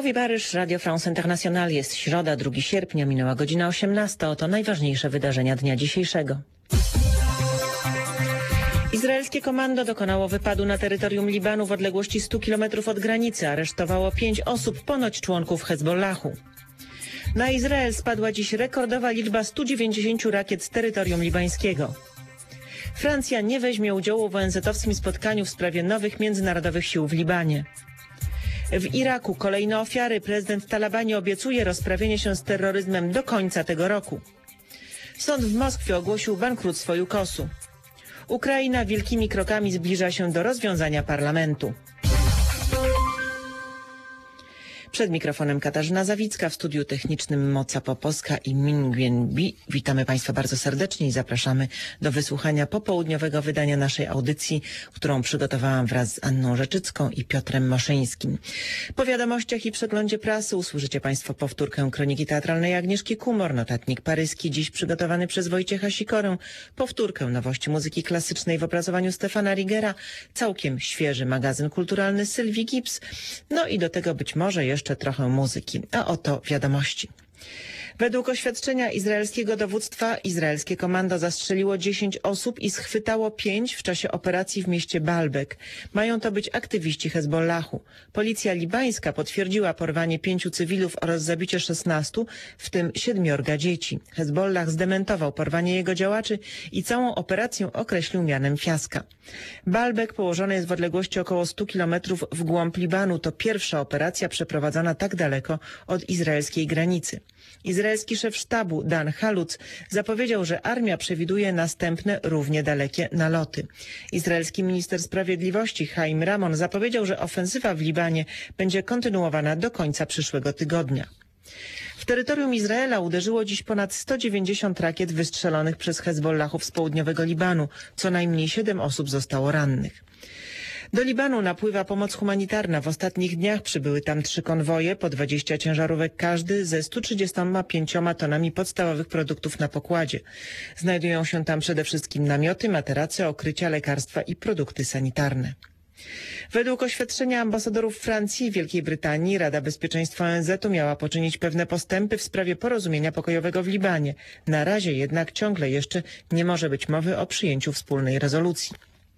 Mówi Paryż, Radio France International. Jest środa, 2 sierpnia, minęła godzina 18. Oto najważniejsze wydarzenia dnia dzisiejszego. Izraelskie komando dokonało wypadu na terytorium Libanu w odległości 100 km od granicy. Aresztowało 5 osób, ponoć członków Hezbollahu. Na Izrael spadła dziś rekordowa liczba 190 rakiet z terytorium libańskiego. Francja nie weźmie udziału w ONZ-owskim spotkaniu w sprawie nowych międzynarodowych sił w Libanie. W Iraku kolejne ofiary. Prezydent Talabani obiecuje rozprawienie się z terroryzmem do końca tego roku. Sąd w Moskwie ogłosił bankructwo UKOS-u. Ukraina wielkimi krokami zbliża się do rozwiązania parlamentu. Przed mikrofonem Katarzyna Zawicka, w studiu technicznym Moca Poposka i Minguen Bi. Witamy Państwa bardzo serdecznie i zapraszamy do wysłuchania popołudniowego wydania naszej audycji, którą przygotowałam wraz z Anną Rzeczycką i Piotrem Moszyńskim. Po wiadomościach i przeglądzie prasy usłyszycie Państwo powtórkę kroniki teatralnej Agnieszki Kumor, notatnik paryski, dziś przygotowany przez Wojciecha Sikorę, powtórkę nowości muzyki klasycznej w opracowaniu Stefana Rigera, całkiem świeży magazyn kulturalny Sylwii Gibbs, no i do tego być może jeszcze trochę muzyki. A oto wiadomości. Według oświadczenia izraelskiego dowództwa, izraelskie komando zastrzeliło 10 osób i schwytało 5 w czasie operacji w mieście Baalbek. Mają to być aktywiści Hezbollahu. Policja libańska potwierdziła porwanie 5 cywilów oraz zabicie 16, w tym 7 dzieci. Hezbollah zdementował porwanie jego działaczy i całą operację określił mianem fiaska. Baalbek położony jest w odległości około 100 km w głąb Libanu. To pierwsza operacja przeprowadzana tak daleko od izraelskiej granicy. Izraelski szef sztabu Dan Halutz zapowiedział, że armia przewiduje następne równie dalekie naloty. Izraelski minister sprawiedliwości Chaim Ramon zapowiedział, że ofensywa w Libanie będzie kontynuowana do końca przyszłego tygodnia. W terytorium Izraela uderzyło dziś ponad 190 rakiet wystrzelonych przez Hezbollahów z południowego Libanu. Co najmniej 7 osób zostało rannych. Do Libanu napływa pomoc humanitarna. W ostatnich dniach przybyły tam 3 konwoje, po 20 ciężarówek każdy ze 135 tonami podstawowych produktów na pokładzie. Znajdują się tam przede wszystkim namioty, materace, okrycia, lekarstwa i produkty sanitarne. Według oświadczenia ambasadorów Francji i Wielkiej Brytanii Rada Bezpieczeństwa ONZ-u miała poczynić pewne postępy w sprawie porozumienia pokojowego w Libanie. Na razie jednak ciągle jeszcze nie może być mowy o przyjęciu wspólnej rezolucji.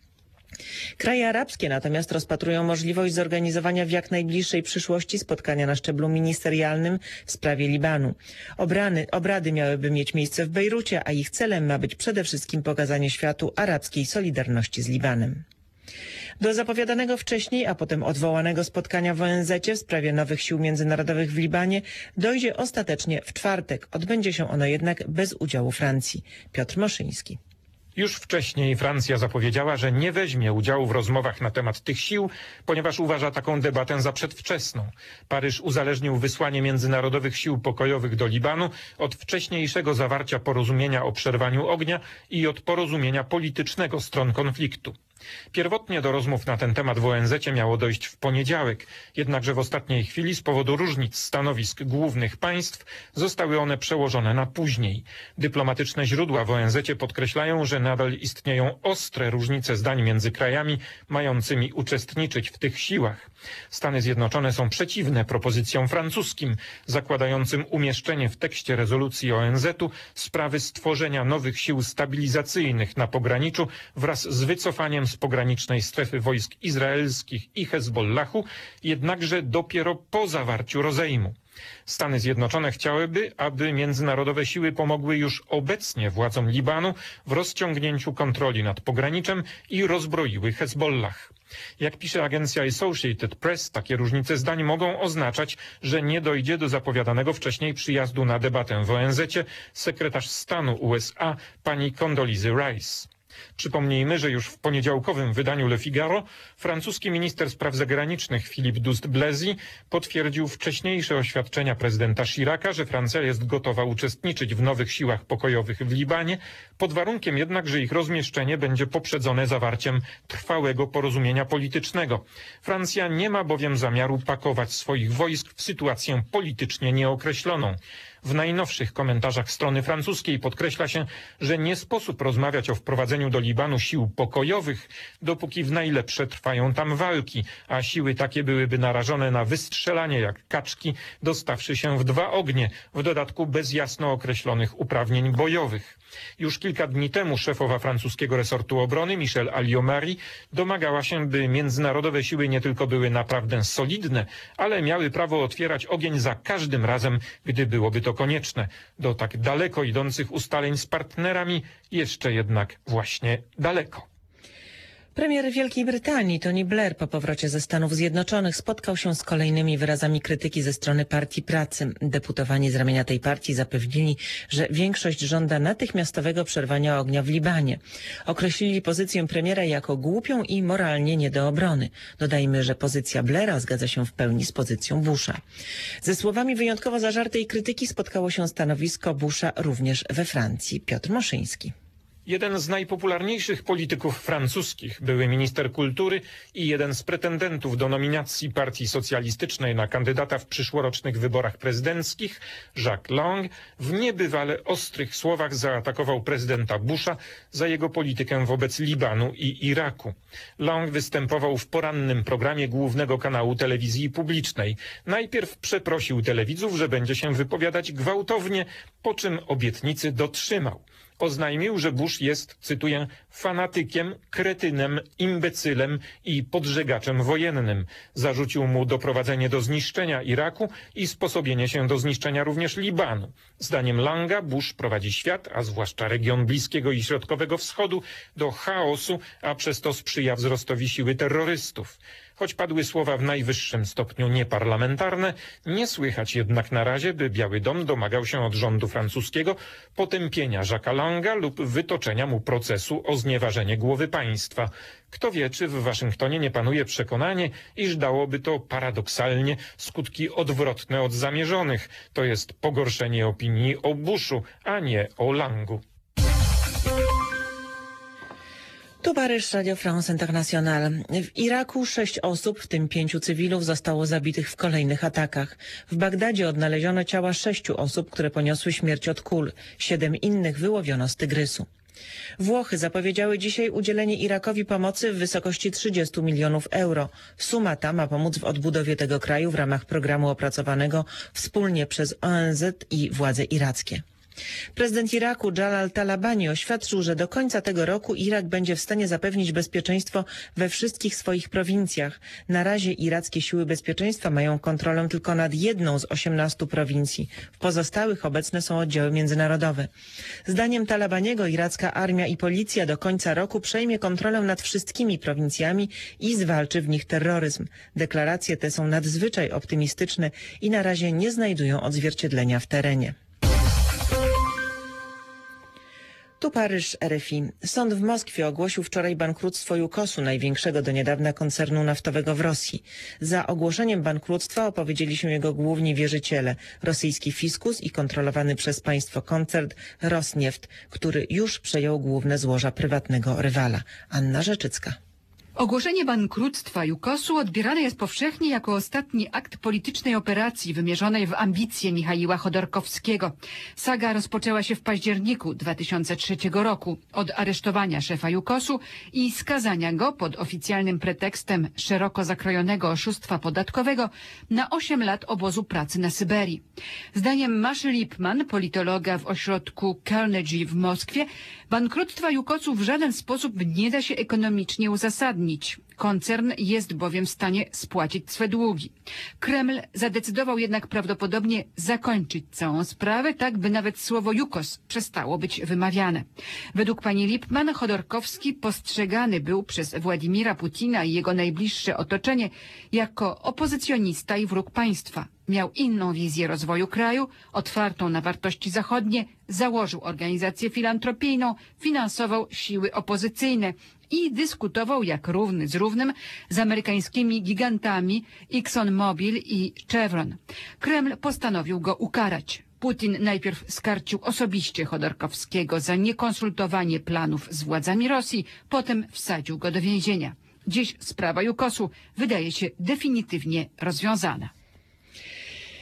Kraje arabskie natomiast rozpatrują możliwość zorganizowania w jak najbliższej przyszłości spotkania na szczeblu ministerialnym w sprawie Libanu. Obrady miałyby mieć miejsce w Bejrucie, a ich celem ma być przede wszystkim pokazanie światu arabskiej solidarności z Libanem. Do zapowiadanego wcześniej, a potem odwołanego spotkania w ONZ-cie w sprawie nowych sił międzynarodowych w Libanie dojdzie ostatecznie w czwartek. Odbędzie się ono jednak bez udziału Francji. Piotr Moszyński. Już wcześniej Francja zapowiedziała, że nie weźmie udziału w rozmowach na temat tych sił, ponieważ uważa taką debatę za przedwczesną. Paryż uzależnił wysłanie międzynarodowych sił pokojowych do Libanu od wcześniejszego zawarcia porozumienia o przerwaniu ognia i od porozumienia politycznego stron konfliktu. Pierwotnie do rozmów na ten temat w ONZ-cie miało dojść w poniedziałek, jednakże w ostatniej chwili z powodu różnic stanowisk głównych państw zostały one przełożone na później. Dyplomatyczne źródła w ONZ-cie podkreślają, że nadal istnieją ostre różnice zdań między krajami mającymi uczestniczyć w tych siłach. Stany Zjednoczone są przeciwne propozycjom francuskim, zakładającym umieszczenie w tekście rezolucji ONZ-u sprawy stworzenia nowych sił stabilizacyjnych na pograniczu wraz z wycofaniem z pogranicznej strefy wojsk izraelskich i Hezbollahu, jednakże dopiero po zawarciu rozejmu. Stany Zjednoczone chciałyby, aby międzynarodowe siły pomogły już obecnie władzom Libanu w rozciągnięciu kontroli nad pograniczem i rozbroiły Hezbollah. Jak pisze agencja Associated Press, takie różnice zdań mogą oznaczać, że nie dojdzie do zapowiadanego wcześniej przyjazdu na debatę w ONZ-cie sekretarz stanu USA pani Condoleezza Rice. Przypomnijmy, że już w poniedziałkowym wydaniu Le Figaro francuski minister spraw zagranicznych Philippe Douste-Blazy potwierdził wcześniejsze oświadczenia prezydenta Chiraca, że Francja jest gotowa uczestniczyć w nowych siłach pokojowych w Libanie, pod warunkiem jednak, że ich rozmieszczenie będzie poprzedzone zawarciem trwałego porozumienia politycznego. Francja nie ma bowiem zamiaru pakować swoich wojsk w sytuację politycznie nieokreśloną. W najnowszych komentarzach strony francuskiej podkreśla się, że nie sposób rozmawiać o wprowadzeniu do Libanu sił pokojowych, dopóki w najlepsze trwają tam walki, a siły takie byłyby narażone na wystrzelanie jak kaczki, dostawszy się w dwa ognie, w dodatku bez jasno określonych uprawnień bojowych. Już kilka dni temu szefowa francuskiego resortu obrony Michel Alliot-Marie domagała się, by międzynarodowe siły nie tylko były naprawdę solidne, ale miały prawo otwierać ogień za każdym razem, gdy byłoby to konieczne. Do tak daleko idących ustaleń z partnerami jeszcze jednak właśnie daleko. Premier Wielkiej Brytanii Tony Blair po powrocie ze Stanów Zjednoczonych spotkał się z kolejnymi wyrazami krytyki ze strony Partii Pracy. Deputowani z ramienia tej partii zapewnili, że większość żąda natychmiastowego przerwania ognia w Libanie. Określili pozycję premiera jako głupią i moralnie nie do obrony. Dodajmy, że pozycja Blaira zgadza się w pełni z pozycją Busha. Ze słowami wyjątkowo zażartej krytyki spotkało się stanowisko Busha również we Francji. Piotr Moszyński. Jeden z najpopularniejszych polityków francuskich, były minister kultury i jeden z pretendentów do nominacji Partii Socjalistycznej na kandydata w przyszłorocznych wyborach prezydenckich, Jacques Lang, w niebywale ostrych słowach zaatakował prezydenta Busha za jego politykę wobec Libanu i Iraku. Lang występował w porannym programie głównego kanału telewizji publicznej. Najpierw przeprosił telewidzów, że będzie się wypowiadać gwałtownie, po czym obietnicy dotrzymał. Oznajmił, że Bush jest, cytuję, fanatykiem, kretynem, imbecylem i podżegaczem wojennym. Zarzucił mu doprowadzenie do zniszczenia Iraku i sposobienie się do zniszczenia również Libanu. Zdaniem Langa Bush prowadzi świat, a zwłaszcza region Bliskiego i Środkowego Wschodu, do chaosu, a przez to sprzyja wzrostowi siły terrorystów. Choć padły słowa w najwyższym stopniu nieparlamentarne, nie słychać jednak na razie, by Biały Dom domagał się od rządu francuskiego potępienia Jacques'a Langa lub wytoczenia mu procesu o znieważenie głowy państwa. Kto wie, czy w Waszyngtonie nie panuje przekonanie, iż dałoby to paradoksalnie skutki odwrotne od zamierzonych, to jest pogorszenie opinii o Bushu, a nie o Langu. Tu Paryż, Radio France International. W Iraku 6 osób, w tym 5 cywilów, zostało zabitych w kolejnych atakach. W Bagdadzie odnaleziono ciała 6 osób, które poniosły śmierć od kul. 7 innych wyłowiono z tygrysu. Włochy zapowiedziały dzisiaj udzielenie Irakowi pomocy w wysokości 30 milionów euro. Suma ta ma pomóc w odbudowie tego kraju w ramach programu opracowanego wspólnie przez ONZ i władze irackie. Prezydent Iraku Jalal Talabani oświadczył, że do końca tego roku Irak będzie w stanie zapewnić bezpieczeństwo we wszystkich swoich prowincjach. Na razie irackie siły bezpieczeństwa mają kontrolę tylko nad jedną z 18 prowincji. W pozostałych obecne są oddziały międzynarodowe. Zdaniem Talabaniego iracka armia i policja do końca roku przejmie kontrolę nad wszystkimi prowincjami i zwalczy w nich terroryzm. Deklaracje te są nadzwyczaj optymistyczne i na razie nie znajdują odzwierciedlenia w terenie. Tu Paryż, RFI. Sąd w Moskwie ogłosił wczoraj bankructwo Jukosu, największego do niedawna koncernu naftowego w Rosji. Za ogłoszeniem bankructwa opowiedzieli się jego główni wierzyciele, rosyjski fiskus i kontrolowany przez państwo koncern Rosnieft, który już przejął główne złoża prywatnego rywala. Anna Rzeczycka. Ogłoszenie bankructwa Jukosu odbierane jest powszechnie jako ostatni akt politycznej operacji wymierzonej w ambicje Michaiła Chodorkowskiego. Saga rozpoczęła się w październiku 2003 roku od aresztowania szefa Jukosu i skazania go pod oficjalnym pretekstem szeroko zakrojonego oszustwa podatkowego na 8 lat obozu pracy na Syberii. Zdaniem Maszy Lipman, politologa w ośrodku Carnegie w Moskwie, bankructwa Jukosu w żaden sposób nie da się ekonomicznie uzasadnić. Koncern jest bowiem w stanie spłacić swe długi. Kreml zadecydował jednak prawdopodobnie zakończyć całą sprawę, tak by nawet słowo Jukos przestało być wymawiane. Według pani Lipman Chodorkowski postrzegany był przez Władimira Putina i jego najbliższe otoczenie jako opozycjonista i wróg państwa. Miał inną wizję rozwoju kraju, otwartą na wartości zachodnie, założył organizację filantropijną, finansował siły opozycyjne i dyskutował jak równy z równym z amerykańskimi gigantami ExxonMobil i Chevron. Kreml postanowił go ukarać. Putin najpierw skarcił osobiście Chodorkowskiego za niekonsultowanie planów z władzami Rosji, potem wsadził go do więzienia. Dziś sprawa Jukosu wydaje się definitywnie rozwiązana.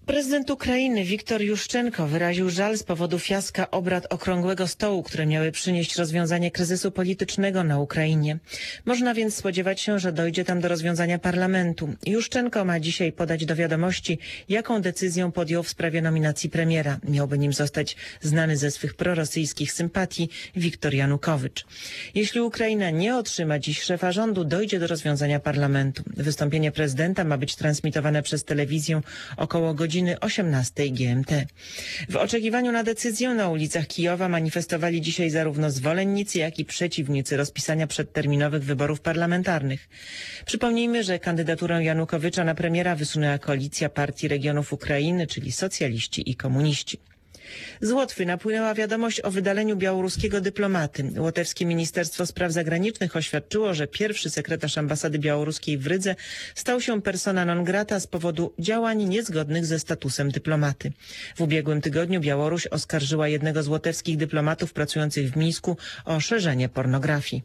Prezydent Ukrainy Wiktor Juszczenko wyraził żal z powodu fiaska obrad Okrągłego Stołu, które miały przynieść rozwiązanie kryzysu politycznego na Ukrainie. Można więc spodziewać się, że dojdzie tam do rozwiązania parlamentu. Juszczenko ma dzisiaj podać do wiadomości, jaką decyzję podjął w sprawie nominacji premiera. Miałby nim zostać znany ze swych prorosyjskich sympatii Wiktor Janukowycz. Jeśli Ukraina nie otrzyma dziś szefa rządu, dojdzie do rozwiązania parlamentu. Wystąpienie prezydenta ma być transmitowane przez telewizję około godziny 18 GMT. W oczekiwaniu na decyzję na ulicach Kijowa manifestowali dzisiaj zarówno zwolennicy, jak i przeciwnicy rozpisania przedterminowych wyborów parlamentarnych. Przypomnijmy, że kandydaturę Janukowycza na premiera wysunęła koalicja partii regionów Ukrainy, czyli socjaliści i komuniści. Z Łotwy napłynęła wiadomość o wydaleniu białoruskiego dyplomaty. Łotewskie Ministerstwo Spraw Zagranicznych oświadczyło, że pierwszy sekretarz ambasady białoruskiej w Rydze stał się persona non grata z powodu działań niezgodnych ze statusem dyplomaty. W ubiegłym tygodniu Białoruś oskarżyła jednego z łotewskich dyplomatów pracujących w Mińsku o szerzenie pornografii.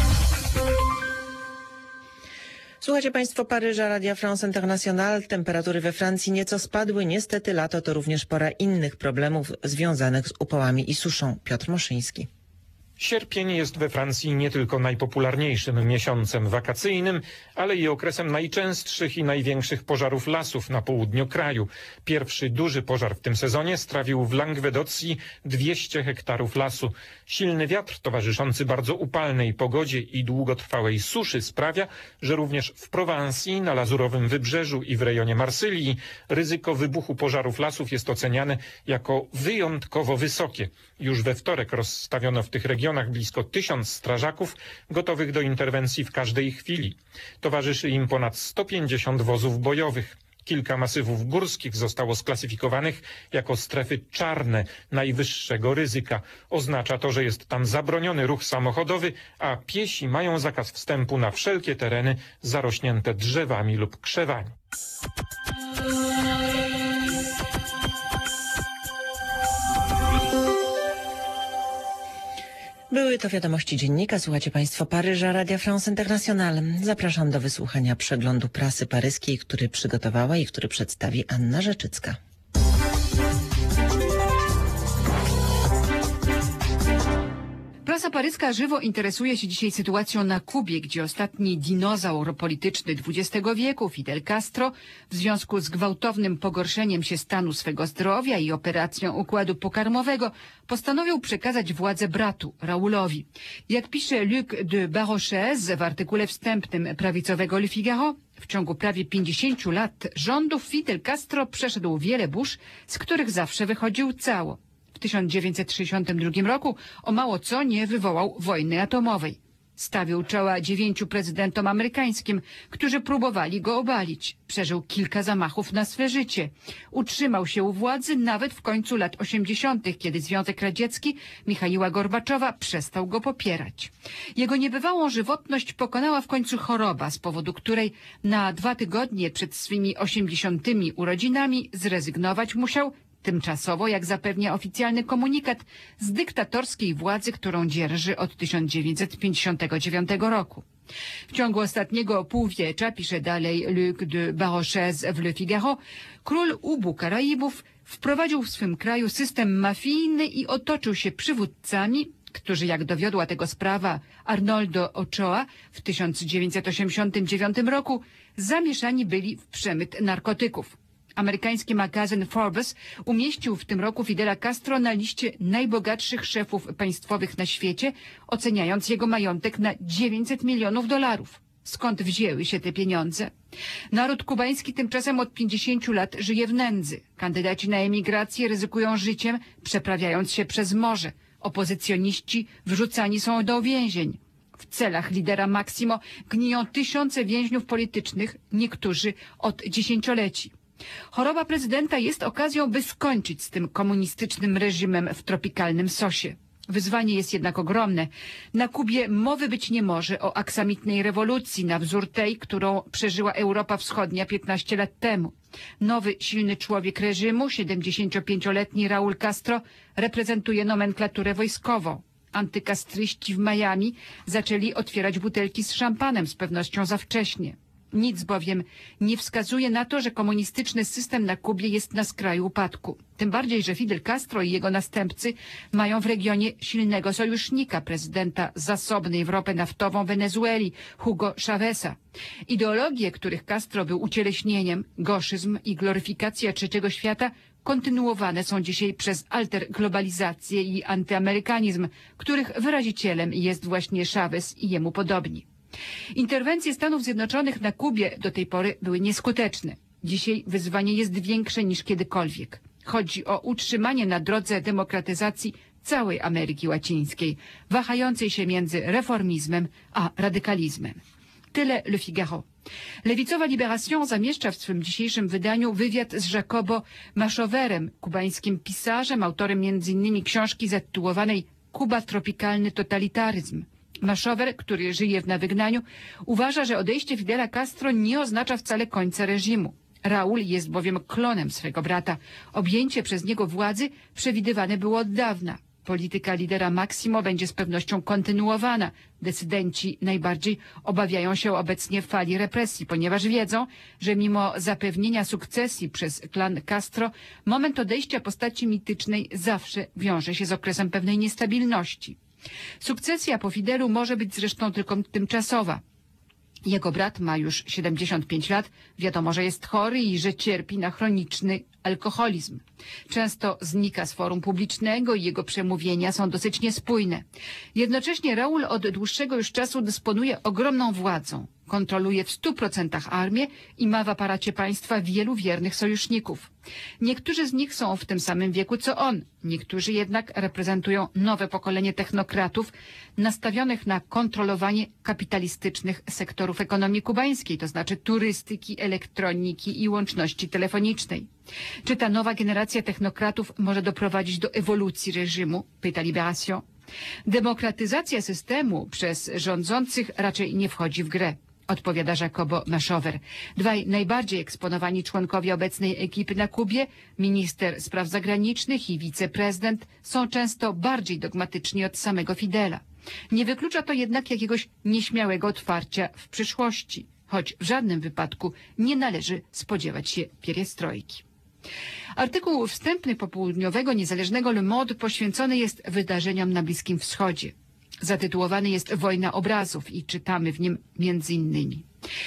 Słuchacie Państwo Paryża, Radia France International. Temperatury we Francji nieco spadły. Niestety lato to również pora innych problemów związanych z upałami i suszą. Piotr Moszyński. Sierpień jest we Francji nie tylko najpopularniejszym miesiącem wakacyjnym, ale i okresem najczęstszych i największych pożarów lasów na południu kraju. Pierwszy duży pożar w tym sezonie strawił w Languedocji 200 hektarów lasu. Silny wiatr towarzyszący bardzo upalnej pogodzie i długotrwałej suszy sprawia, że również w Prowansji, na Lazurowym Wybrzeżu i w rejonie Marsylii ryzyko wybuchu pożarów lasów jest oceniane jako wyjątkowo wysokie. Już we wtorek rozstawiono w tych regionach blisko 1000 strażaków gotowych do interwencji w każdej chwili. Towarzyszy im ponad 150 wozów bojowych. Kilka masywów górskich zostało sklasyfikowanych jako strefy czarne najwyższego ryzyka. Oznacza to, że jest tam zabroniony ruch samochodowy, a piesi mają zakaz wstępu na wszelkie tereny zarośnięte drzewami lub krzewami. Były to wiadomości dziennika. Słuchacie Państwo Paryża, Radia France International. Zapraszam do wysłuchania przeglądu prasy paryskiej, który przygotowała i który przedstawi Anna Rzeczycka. Prasa paryska żywo interesuje się dzisiaj sytuacją na Kubie, gdzie ostatni dinozaur polityczny XX wieku, Fidel Castro, w związku z gwałtownym pogorszeniem się stanu swego zdrowia i operacją układu pokarmowego, postanowił przekazać władzę bratu, Raulowi. Jak pisze Luc de Barochez w artykule wstępnym prawicowego Le Figaro, w ciągu prawie 50 lat rządów Fidel Castro przeszedł wiele burz, z których zawsze wychodził cało. W 1962 roku o mało co nie wywołał wojny atomowej. Stawił czoła 9 prezydentom amerykańskim, którzy próbowali go obalić. Przeżył kilka zamachów na swe życie. Utrzymał się u władzy nawet w końcu lat 80., kiedy Związek Radziecki Michaiła Gorbaczowa przestał go popierać. Jego niebywałą żywotność pokonała w końcu choroba, z powodu której na 2 tygodnie przed swymi 80. urodzinami zrezygnować musiał tymczasowo, jak zapewnia oficjalny komunikat, z dyktatorskiej władzy, którą dzierży od 1959 roku. W ciągu ostatniego półwiecza, pisze dalej Luc de Barochez w Le Figaro, król Ubu Karaibów wprowadził w swym kraju system mafijny i otoczył się przywódcami, którzy, jak dowiodła tego sprawa Arnoldo Ochoa w 1989 roku, zamieszani byli w przemyt narkotyków. Amerykański magazyn Forbes umieścił w tym roku Fidela Castro na liście najbogatszych szefów państwowych na świecie, oceniając jego majątek na $900 milionów. Skąd wzięły się te pieniądze? Naród kubański tymczasem od 50 lat żyje w nędzy. Kandydaci na emigrację ryzykują życiem, przeprawiając się przez morze. Opozycjoniści wrzucani są do więzień. W celach lidera Maximo gniją tysiące więźniów politycznych, niektórzy od dziesięcioleci. Choroba prezydenta jest okazją, by skończyć z tym komunistycznym reżimem w tropikalnym sosie. Wyzwanie jest jednak ogromne. Na Kubie mowy być nie może o aksamitnej rewolucji na wzór tej, którą przeżyła Europa Wschodnia 15 lat temu. Nowy, silny człowiek reżimu, 75-letni Raúl Castro, reprezentuje nomenklaturę wojskową. Antykastryści w Miami zaczęli otwierać butelki z szampanem, z pewnością za wcześnie. Nic bowiem nie wskazuje na to, że komunistyczny system na Kubie jest na skraju upadku. Tym bardziej, że Fidel Castro i jego następcy mają w regionie silnego sojusznika, prezydenta zasobnej w ropę naftową Wenezueli, Hugo Cháveza. Ideologie, których Castro był ucieleśnieniem, goszyzm i gloryfikacja trzeciego świata, kontynuowane są dzisiaj przez alterglobalizację i antyamerykanizm, których wyrazicielem jest właśnie Chávez i jemu podobni. Interwencje Stanów Zjednoczonych na Kubie do tej pory były nieskuteczne. Dzisiaj wyzwanie jest większe niż kiedykolwiek. Chodzi o utrzymanie na drodze demokratyzacji całej Ameryki Łacińskiej, wahającej się między reformizmem a radykalizmem. Tyle Le Figaro. Lewicowa Libération zamieszcza w swym dzisiejszym wydaniu wywiad z Jacobo Machoverem, kubańskim pisarzem, autorem m.in. książki zatytułowanej Kuba tropikalny totalitaryzm. Machover, który żyje na wygnaniu, uważa, że odejście Fidela Castro nie oznacza wcale końca reżimu. Raúl jest bowiem klonem swego brata. Objęcie przez niego władzy przewidywane było od dawna. Polityka lidera Maximo będzie z pewnością kontynuowana. Decydenci najbardziej obawiają się obecnie fali represji, ponieważ wiedzą, że mimo zapewnienia sukcesji przez klan Castro, moment odejścia postaci mitycznej zawsze wiąże się z okresem pewnej niestabilności. Sukcesja po Fidelu może być zresztą tylko tymczasowa. Jego brat ma już 75 lat, wiadomo, że jest chory i że cierpi na chroniczny alkoholizm. Często znika z forum publicznego i jego przemówienia są dosyć niespójne. Jednocześnie Raúl od dłuższego już czasu dysponuje ogromną władzą. Kontroluje w 100% armię i ma w aparacie państwa wielu wiernych sojuszników. Niektórzy z nich są w tym samym wieku co on. Niektórzy jednak reprezentują nowe pokolenie technokratów nastawionych na kontrolowanie kapitalistycznych sektorów ekonomii kubańskiej, to znaczy turystyki, elektroniki i łączności telefonicznej. Czy ta nowa generacja technokratów może doprowadzić do ewolucji reżimu? Pyta Libération. Demokratyzacja systemu przez rządzących raczej nie wchodzi w grę, odpowiada Jacobo Machover. Dwaj najbardziej eksponowani członkowie obecnej ekipy na Kubie, minister spraw zagranicznych i wiceprezydent, są często bardziej dogmatyczni od samego Fidela. Nie wyklucza to jednak jakiegoś nieśmiałego otwarcia w przyszłości, choć w żadnym wypadku nie należy spodziewać się pierestrojki. Artykuł wstępny popołudniowego niezależnego Le Monde poświęcony jest wydarzeniom na Bliskim Wschodzie. Zatytułowany jest Wojna obrazów i czytamy w nim m.in.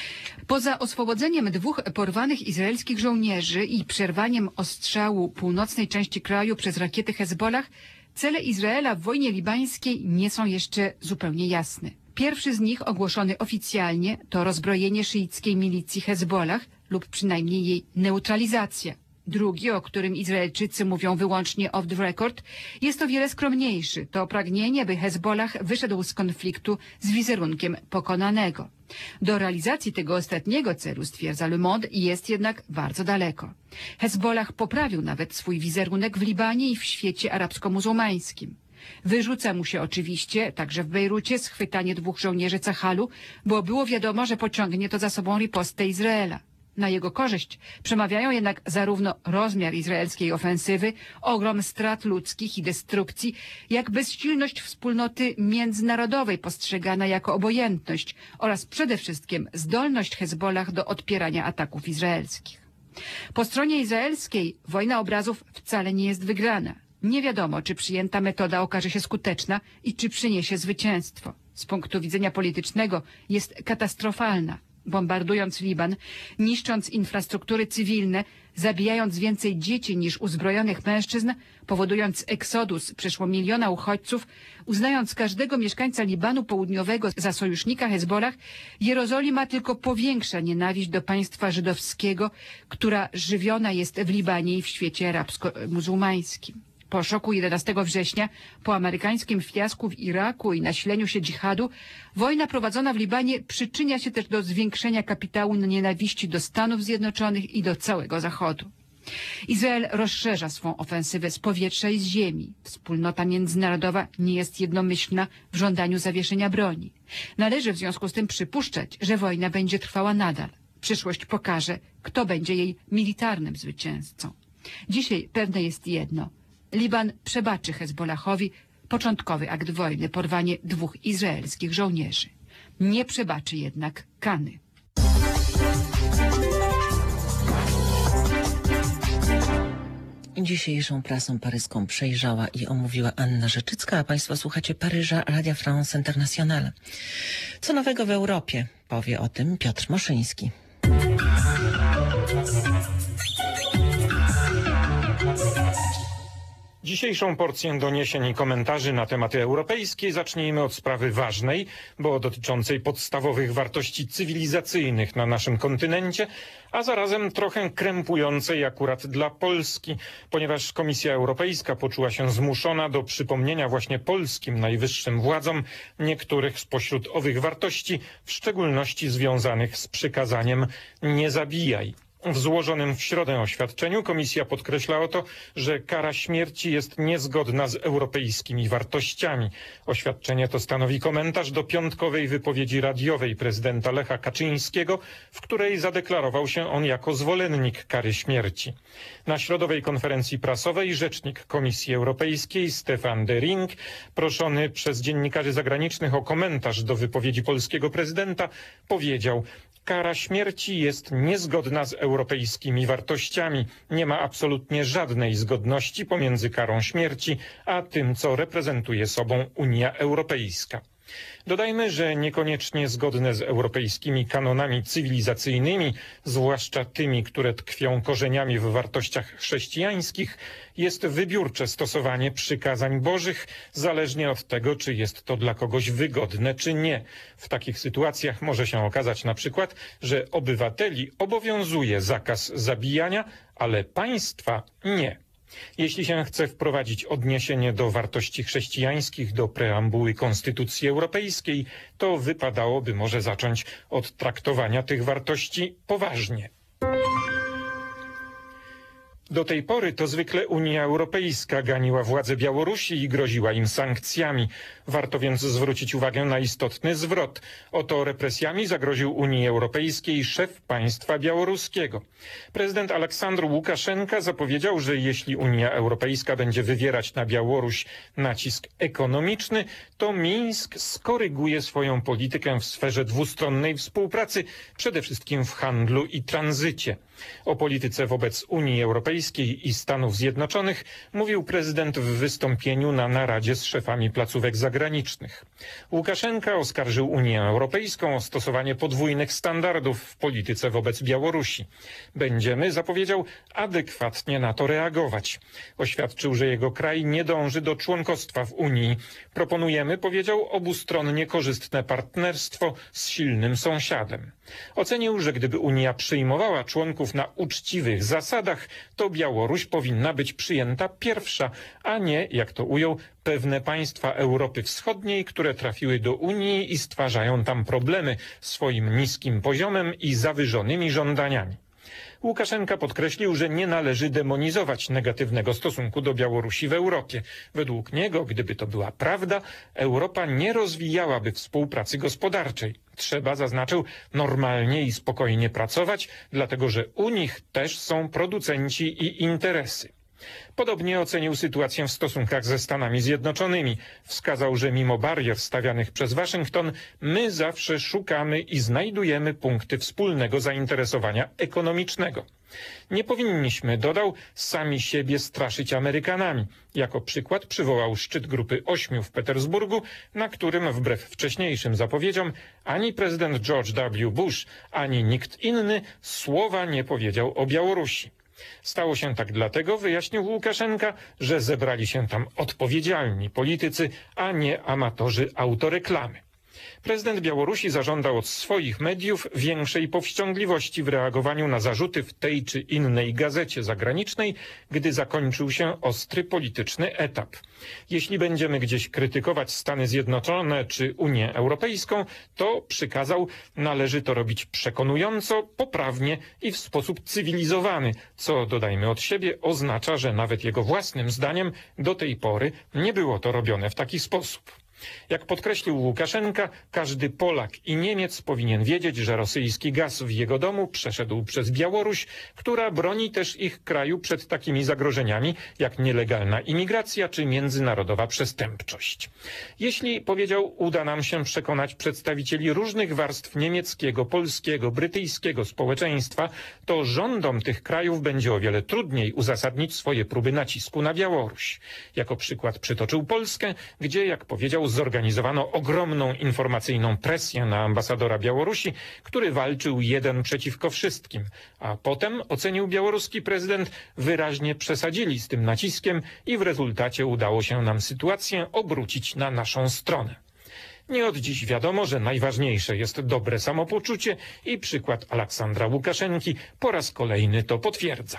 Poza oswobodzeniem 2 porwanych izraelskich żołnierzy i przerwaniem ostrzału północnej części kraju przez rakiety Hezbollah, cele Izraela w wojnie libańskiej nie są jeszcze zupełnie jasne. Pierwszy z nich, ogłoszony oficjalnie, to rozbrojenie szyickiej milicji Hezbollah lub przynajmniej jej neutralizacja. Drugi, o którym Izraelczycy mówią wyłącznie off the record, jest o wiele skromniejszy. To pragnienie, by Hezbollah wyszedł z konfliktu z wizerunkiem pokonanego. Do realizacji tego ostatniego celu, stwierdza Le Monde, jest jednak bardzo daleko. Hezbollah poprawił nawet swój wizerunek w Libanie i w świecie arabsko-muzułmańskim. Wyrzuca mu się oczywiście, także w Bejrucie, schwytanie 2 żołnierzy Cahalu, bo było wiadomo, że pociągnie to za sobą ripostę Izraela. Na jego korzyść przemawiają jednak zarówno rozmiar izraelskiej ofensywy, ogrom strat ludzkich i destrukcji, jak bezsilność wspólnoty międzynarodowej postrzegana jako obojętność oraz przede wszystkim zdolność Hezbollah do odpierania ataków izraelskich. Po stronie izraelskiej wojna obrazów wcale nie jest wygrana. Nie wiadomo, czy przyjęta metoda okaże się skuteczna i czy przyniesie zwycięstwo. Z punktu widzenia politycznego jest katastrofalna. Bombardując Liban, niszcząc infrastruktury cywilne, zabijając więcej dzieci niż uzbrojonych mężczyzn, powodując eksodus przeszło 1 miliona uchodźców, uznając każdego mieszkańca Libanu Południowego za sojusznika Hezbollah, Jerozolima tylko powiększa nienawiść do państwa żydowskiego, która żywiona jest w Libanie i w świecie arabsko-muzułmańskim. Po szoku 11 września, po amerykańskim fiasku w Iraku i nasileniu się dżihadu, wojna prowadzona w Libanie przyczynia się też do zwiększenia kapitału nienawiści do Stanów Zjednoczonych i do całego Zachodu. Izrael rozszerza swą ofensywę z powietrza i z ziemi. Wspólnota międzynarodowa nie jest jednomyślna w żądaniu zawieszenia broni. Należy w związku z tym przypuszczać, że wojna będzie trwała nadal. Przyszłość pokaże, kto będzie jej militarnym zwycięzcą. Dzisiaj pewne jest jedno. Liban przebaczy Hezbollahowi początkowy akt wojny, porwanie 2 izraelskich żołnierzy. Nie przebaczy jednak Kany. Dzisiejszą prasą paryską przejrzała i omówiła Anna Rzeczycka, a Państwo słuchacie Paryża Radia France Internationale. Co nowego w Europie? Powie o tym Piotr Moszyński. Dzisiejszą porcję doniesień i komentarzy na tematy europejskie zacznijmy od sprawy ważnej, bo dotyczącej podstawowych wartości cywilizacyjnych na naszym kontynencie, a zarazem trochę krępującej akurat dla Polski, ponieważ Komisja Europejska poczuła się zmuszona do przypomnienia właśnie polskim najwyższym władzom niektórych spośród owych wartości, w szczególności związanych z przykazaniem "nie zabijaj". W złożonym w środę oświadczeniu Komisja podkreśla oto, że kara śmierci jest niezgodna z europejskimi wartościami. Oświadczenie to stanowi komentarz do piątkowej wypowiedzi radiowej prezydenta Lecha Kaczyńskiego, w której zadeklarował się on jako zwolennik kary śmierci. Na środowej konferencji prasowej rzecznik Komisji Europejskiej Stefan de Ring, proszony przez dziennikarzy zagranicznych o komentarz do wypowiedzi polskiego prezydenta, powiedział: kara śmierci jest niezgodna z europejskimi wartościami. Nie ma absolutnie żadnej zgodności pomiędzy karą śmierci a tym, co reprezentuje sobą Unia Europejska. Dodajmy, że niekoniecznie zgodne z europejskimi kanonami cywilizacyjnymi, zwłaszcza tymi, które tkwią korzeniami w wartościach chrześcijańskich, jest wybiórcze stosowanie przykazań bożych, zależnie od tego, czy jest to dla kogoś wygodne, czy nie. W takich sytuacjach może się okazać na przykład, że obywateli obowiązuje zakaz zabijania, ale państwa nie. Jeśli się chce wprowadzić odniesienie do wartości chrześcijańskich do preambuły Konstytucji Europejskiej, to wypadałoby może zacząć od traktowania tych wartości poważnie. Do tej pory to zwykle Unia Europejska ganiła władze Białorusi i groziła im sankcjami. Warto więc zwrócić uwagę na istotny zwrot. Oto represjami zagroził Unii Europejskiej szef państwa białoruskiego. Prezydent Aleksandr Łukaszenka zapowiedział, że jeśli Unia Europejska będzie wywierać na Białoruś nacisk ekonomiczny, to Mińsk skoryguje swoją politykę w sferze dwustronnej współpracy, przede wszystkim w handlu i tranzycie. O polityce wobec Unii Europejskiej i Stanów Zjednoczonych mówił prezydent w wystąpieniu na naradzie z szefami placówek zagranicznych. Łukaszenka oskarżył Unię Europejską o stosowanie podwójnych standardów w polityce wobec Białorusi. Będziemy, zapowiedział, adekwatnie na to reagować. Oświadczył, że jego kraj nie dąży do członkostwa w Unii. Proponujemy, powiedział, obustronnie korzystne partnerstwo z silnym sąsiadem. Ocenił, że gdyby Unia przyjmowała członków na uczciwych zasadach, to Białoruś powinna być przyjęta pierwsza, a nie, jak to ujął, pewne państwa Europy Wschodniej, które trafiły do Unii i stwarzają tam problemy swoim niskim poziomem i zawyżonymi żądaniami. Łukaszenka podkreślił, że nie należy demonizować negatywnego stosunku do Białorusi w Europie. Według niego, gdyby to była prawda, Europa nie rozwijałaby współpracy gospodarczej. Trzeba, zaznaczył, normalnie i spokojnie pracować, dlatego że u nich też są producenci i interesy. Podobnie ocenił sytuację w stosunkach ze Stanami Zjednoczonymi. Wskazał, że mimo barier stawianych przez Waszyngton, my zawsze szukamy i znajdujemy punkty wspólnego zainteresowania ekonomicznego. Nie powinniśmy, dodał, sami siebie straszyć Amerykanami. Jako przykład przywołał szczyt Grupy 8 w Petersburgu, na którym wbrew wcześniejszym zapowiedziom ani prezydent George W. Bush, ani nikt inny słowa nie powiedział o Białorusi. Stało się tak dlatego, wyjaśnił Łukaszenka, że zebrali się tam odpowiedzialni politycy, a nie amatorzy autoreklamy. Prezydent Białorusi zażądał od swoich mediów większej powściągliwości w reagowaniu na zarzuty w tej czy innej gazecie zagranicznej, gdy zakończył się ostry polityczny etap. Jeśli będziemy gdzieś krytykować Stany Zjednoczone czy Unię Europejską, to, przykazał, należy to robić przekonująco, poprawnie i w sposób cywilizowany, co, dodajmy od siebie, oznacza, że nawet jego własnym zdaniem do tej pory nie było to robione w taki sposób. Jak podkreślił Łukaszenka, każdy Polak i Niemiec powinien wiedzieć, że rosyjski gaz w jego domu przeszedł przez Białoruś, która broni też ich kraju przed takimi zagrożeniami jak nielegalna imigracja czy międzynarodowa przestępczość. Jeśli, powiedział, uda nam się przekonać przedstawicieli różnych warstw niemieckiego, polskiego, brytyjskiego społeczeństwa, to rządom tych krajów będzie o wiele trudniej uzasadnić swoje próby nacisku na Białoruś. Jako przykład przytoczył Polskę, gdzie, jak powiedział, zorganizowano ogromną informacyjną presję na ambasadora Białorusi, który walczył jeden przeciwko wszystkim. A potem, ocenił białoruski prezydent, wyraźnie przesadzili z tym naciskiem i w rezultacie udało się nam sytuację obrócić na naszą stronę. Nie od dziś wiadomo, że najważniejsze jest dobre samopoczucie i przykład Aleksandra Łukaszenki po raz kolejny to potwierdza.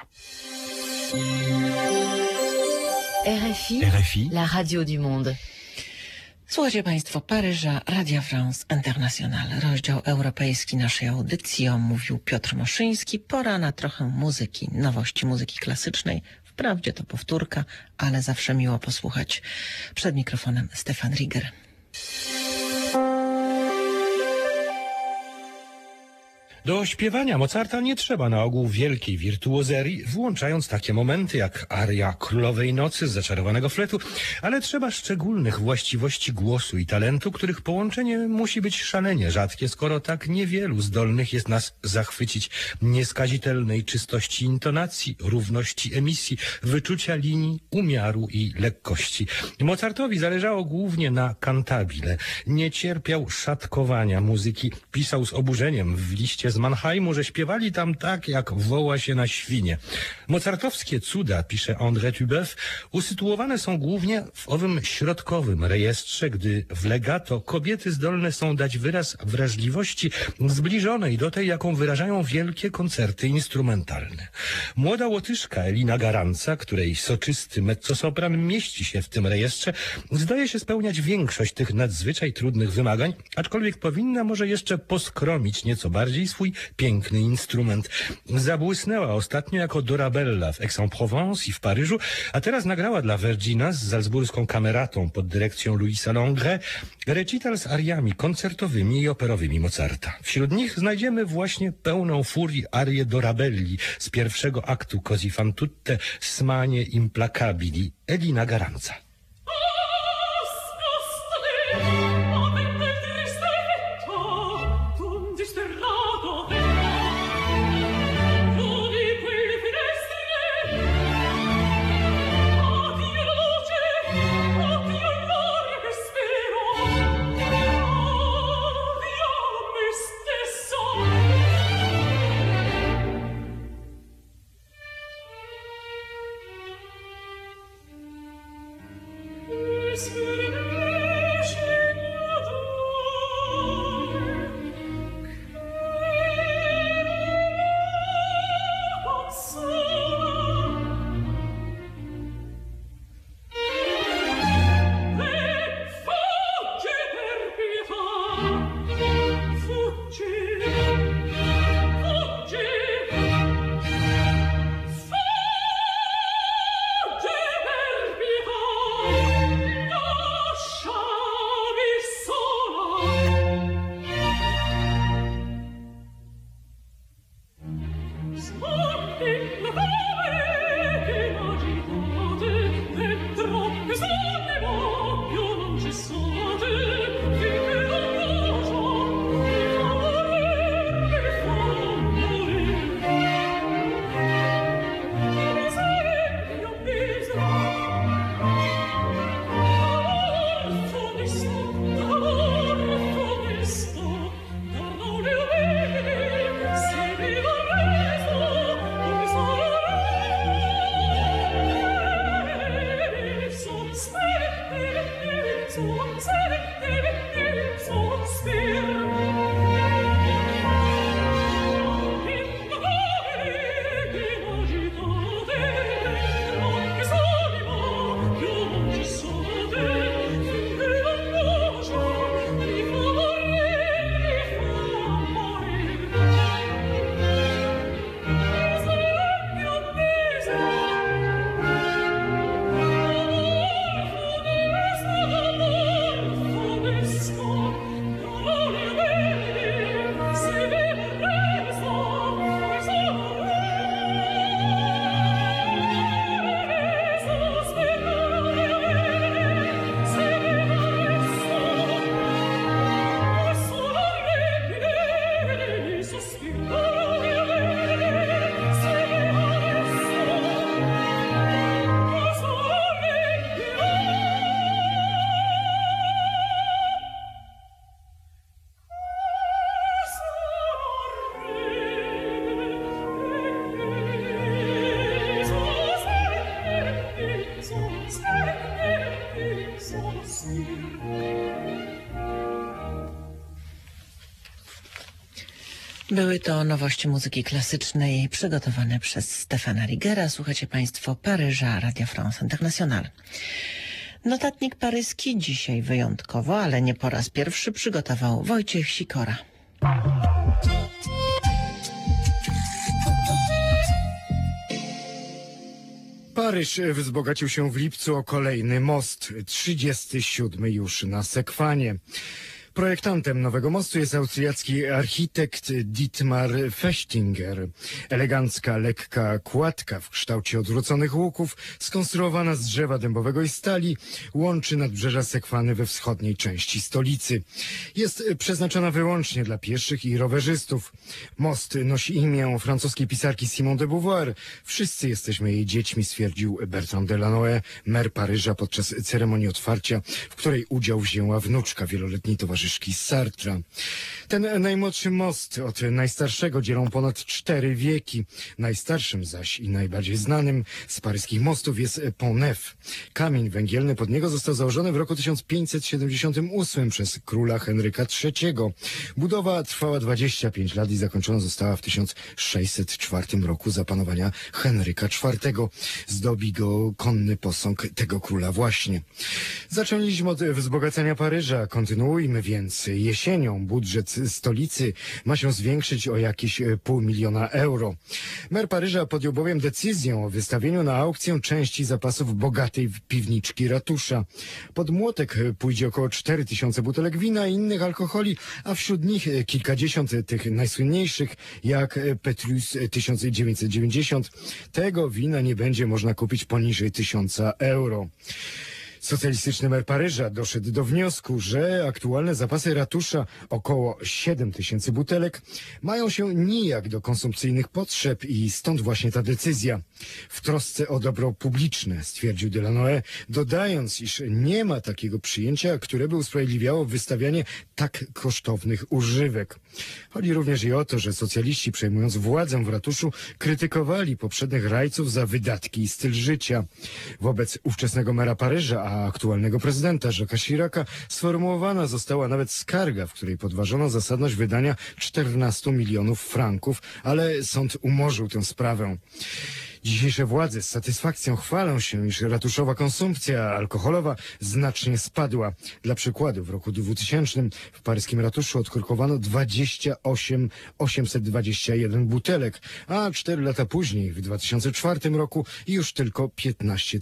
RFI, la radio du monde. Słuchajcie Państwo Paryża, Radia France Internationale. Rozdział europejski naszej audycji omówił Piotr Moszyński. Pora na trochę muzyki, nowości muzyki klasycznej. Wprawdzie to powtórka, ale zawsze miło posłuchać. Przed mikrofonem Stefan Rieger. Do śpiewania Mozarta nie trzeba na ogół wielkiej wirtuozerii, włączając takie momenty jak aria Królowej Nocy z zaczarowanego fletu, ale trzeba szczególnych właściwości głosu i talentu, których połączenie musi być szalenie rzadkie, skoro tak niewielu zdolnych jest nas zachwycić nieskazitelnej czystości intonacji, równości emisji, wyczucia linii, umiaru i lekkości. Mozartowi zależało głównie na cantabile. Nie cierpiał szatkowania muzyki. Pisał z oburzeniem w liście z Mannheimu, że śpiewali tam tak, jak woła się na świnie. Mozartowskie cuda, pisze André Tubeuf, usytuowane są głównie w owym środkowym rejestrze, gdy w legato kobiety zdolne są dać wyraz wrażliwości zbliżonej do tej, jaką wyrażają wielkie koncerty instrumentalne. Młoda Łotyszka Elina Garanca, której soczysty mezzosopran mieści się w tym rejestrze, zdaje się spełniać większość tych nadzwyczaj trudnych wymagań, aczkolwiek powinna może jeszcze poskromić nieco bardziej swój piękny instrument. Zabłysnęła ostatnio jako Dorabella w Aix-en-Provence i w Paryżu, a teraz nagrała dla Vergina z salzburską kameratą pod dyrekcją Louisa Langret recital z ariami koncertowymi i operowymi Mozarta. Wśród nich znajdziemy właśnie pełną furii arię Dorabelli z pierwszego aktu Così fan tutte Smanie implacabili Elina Garanca. Były to nowości muzyki klasycznej przygotowane przez Stefana Rigera. Słuchacie Państwo Paryża Radio France International. Notatnik paryski dzisiaj wyjątkowo, ale nie po raz pierwszy przygotował Wojciech Sikora. Paryż wzbogacił się w lipcu o kolejny most, 37 już na sekwanie. Projektantem nowego mostu jest austriacki architekt Dietmar Fechtinger. Elegancka, lekka kładka w kształcie odwróconych łuków, skonstruowana z drzewa dębowego i stali, łączy nadbrzeża Sekwany we wschodniej części stolicy. Jest przeznaczona wyłącznie dla pieszych i rowerzystów. Most nosi imię francuskiej pisarki Simone de Beauvoir. Wszyscy jesteśmy jej dziećmi, stwierdził Bertrand Delanoë, mer Paryża podczas ceremonii otwarcia, w której udział wzięła wnuczka wieloletniej towarzyszki z Sartra. Ten najmłodszy most od najstarszego dzielą ponad 4 wieki. Najstarszym zaś i najbardziej znanym z paryskich mostów jest Pont Neuf. Kamień węgielny pod niego został założony w roku 1578 przez króla Henryka III. Budowa trwała 25 lat i zakończona została w 1604 roku za panowania Henryka IV. Zdobi go konny posąg tego króla właśnie. Zaczęliśmy od wzbogacania Paryża. Kontynuujmy więc. Jesienią budżet stolicy ma się zwiększyć o jakieś 500 000 euro. Mer Paryża podjął bowiem decyzję o wystawieniu na aukcję części zapasów bogatej piwniczki ratusza. Pod młotek pójdzie około 4000 butelek wina i innych alkoholi, a wśród nich kilkadziesiąt tych najsłynniejszych jak Petrus 1990. Tego wina nie będzie można kupić poniżej 1000 euro. Socjalistyczny mer Paryża doszedł do wniosku, że aktualne zapasy ratusza, około 7000 butelek, mają się nijak do konsumpcyjnych potrzeb i stąd właśnie ta decyzja. W trosce o dobro publiczne, stwierdził Delanoë, dodając, iż nie ma takiego przyjęcia, które by usprawiedliwiało wystawianie tak kosztownych używek. Chodzi również i o to, że socjaliści, przejmując władzę w ratuszu, krytykowali poprzednich rajców za wydatki i styl życia. Wobec ówczesnego mera Paryża, a aktualnego prezydenta Jacques'a Chiraca sformułowana została nawet skarga, w której podważono zasadność wydania 14 milionów franków, ale sąd umorzył tę sprawę. Dzisiejsze władze z satysfakcją chwalą się, iż ratuszowa konsumpcja alkoholowa znacznie spadła. Dla przykładu, w roku 2000 w paryskim ratuszu odkorkowano 821 butelek, a 4 lata później, w 2004 roku, już tylko 15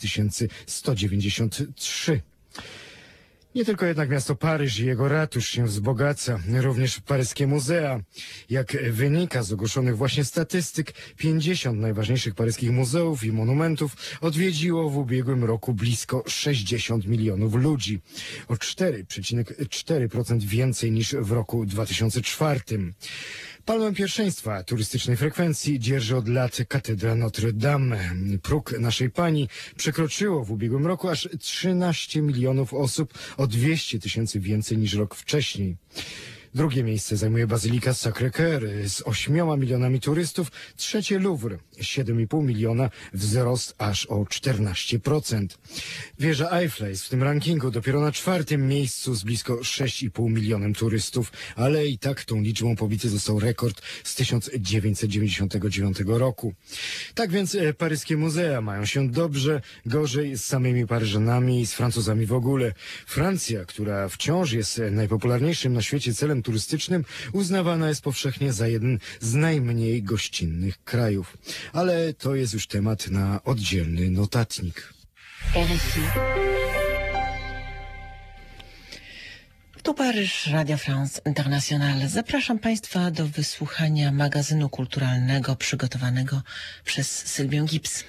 193. Nie tylko jednak miasto Paryż i jego ratusz się wzbogaca, również paryskie muzea. Jak wynika z ogłoszonych właśnie statystyk, 50 najważniejszych paryskich muzeów i monumentów odwiedziło w ubiegłym roku blisko 60 milionów ludzi. O 4,4% więcej niż w roku 2004. Palmę pierwszeństwa turystycznej frekwencji dzierży od lat katedra Notre Dame. Próg Naszej Pani przekroczyło w ubiegłym roku aż 13 milionów osób, o 200 000 więcej niż rok wcześniej. Drugie miejsce zajmuje Bazylika Sacré-Cœur z 8 milionami turystów. Trzecie Louvre, 7,5 miliona, wzrost aż o 14%. Wieża Eiffla jest w tym rankingu dopiero na 4. miejscu z blisko 6,5 milionem turystów, ale i tak tą liczbą pobity został rekord z 1999 roku. Tak więc paryskie muzea mają się dobrze, gorzej z samymi Paryżanami i z Francuzami w ogóle. Francja, która wciąż jest najpopularniejszym na świecie celem turystycznym, uznawana jest powszechnie za jeden z najmniej gościnnych krajów. Ale to jest już temat na oddzielny notatnik. RFI. Tu Paryż, Radio France International. Zapraszam Państwa do wysłuchania magazynu kulturalnego przygotowanego przez Sylwię Gibbs.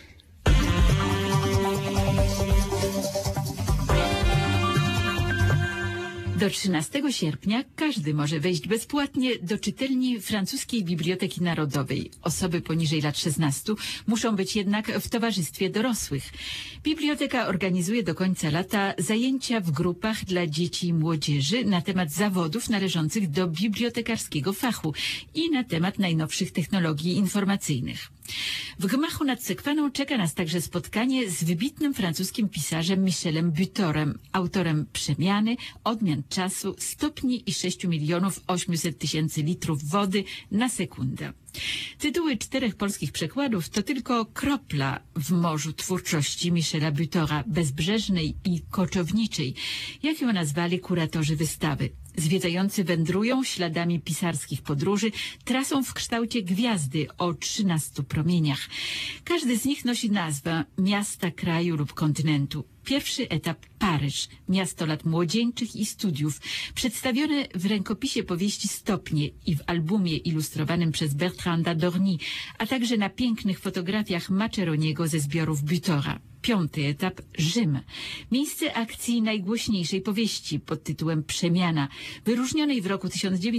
Do 13 sierpnia każdy może wejść bezpłatnie do czytelni francuskiej Biblioteki Narodowej. Osoby poniżej lat 16 muszą być jednak w towarzystwie dorosłych. Biblioteka organizuje do końca lata zajęcia w grupach dla dzieci i młodzieży na temat zawodów należących do bibliotekarskiego fachu i na temat najnowszych technologii informacyjnych. W gmachu nad Sekwaną czeka nas także spotkanie z wybitnym francuskim pisarzem Michelem Butorem, autorem Przemiany, Odmian czasu, Stopni i 6 800 000 litrów wody na sekundę. Tytuły 4 polskich przekładów to tylko kropla w morzu twórczości Michela Butora, bezbrzeżnej i koczowniczej, jak ją nazwali kuratorzy wystawy. Zwiedzający wędrują śladami pisarskich podróży, trasą w kształcie gwiazdy o 13 promieniach. Każdy z nich nosi nazwę miasta, kraju lub kontynentu. Pierwszy etap Paryż, miasto lat młodzieńczych i studiów, przedstawione w rękopisie powieści Stopnie i w albumie ilustrowanym przez Bertranda Dorny, a także na pięknych fotografiach Maceroniego ze zbiorów Butora. Piąty etap Rzym, miejsce akcji najgłośniejszej powieści pod tytułem Przemiana, wyróżnionej w roku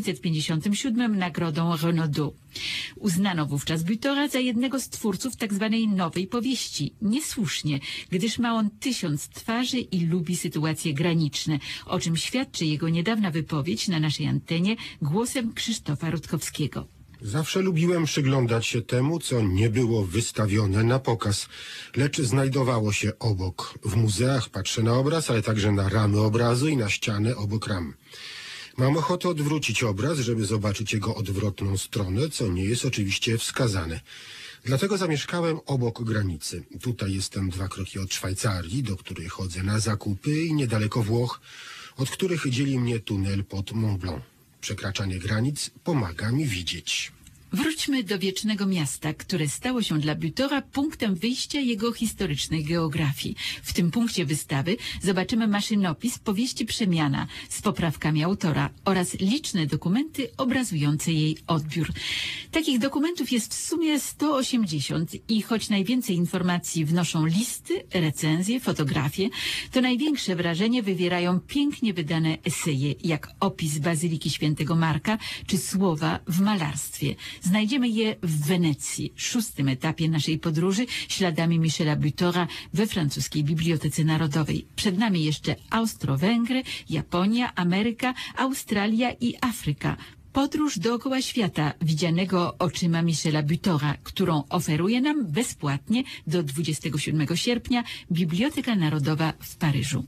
1957 nagrodą Renaudot. Uznano wówczas Butora za jednego z twórców tzw. nowej powieści. Niesłusznie, gdyż ma on 1000 twarzy i lubi sytuacje graniczne, o czym świadczy jego niedawna wypowiedź na naszej antenie głosem Krzysztofa Rutkowskiego. Zawsze lubiłem przyglądać się temu, co nie było wystawione na pokaz, lecz znajdowało się obok. W muzeach patrzę na obraz, ale także na ramy obrazu i na ścianę obok ram. Mam ochotę odwrócić obraz, żeby zobaczyć jego odwrotną stronę, co nie jest oczywiście wskazane. Dlatego zamieszkałem obok granicy. Tutaj jestem 2 kroki od Szwajcarii, do której chodzę na zakupy, i niedaleko Włoch, od których dzieli mnie tunel pod Mont Blanc. Przekraczanie granic pomaga mi widzieć. Wróćmy do wiecznego miasta, które stało się dla Butora punktem wyjścia jego historycznej geografii. W tym punkcie wystawy zobaczymy maszynopis powieści Przemiana z poprawkami autora oraz liczne dokumenty obrazujące jej odbiór. Takich dokumentów jest w sumie 180 i choć najwięcej informacji wnoszą listy, recenzje, fotografie, to największe wrażenie wywierają pięknie wydane eseje, jak opis Bazyliki Świętego Marka czy słowa w malarstwie. Znajdziemy je w Wenecji, 6. etapie naszej podróży śladami Michela Butora we francuskiej Bibliotece Narodowej. Przed nami jeszcze Austro-Węgry, Japonia, Ameryka, Australia i Afryka. Podróż dookoła świata widzianego oczyma Michela Butora, którą oferuje nam bezpłatnie do 27 sierpnia Biblioteka Narodowa w Paryżu.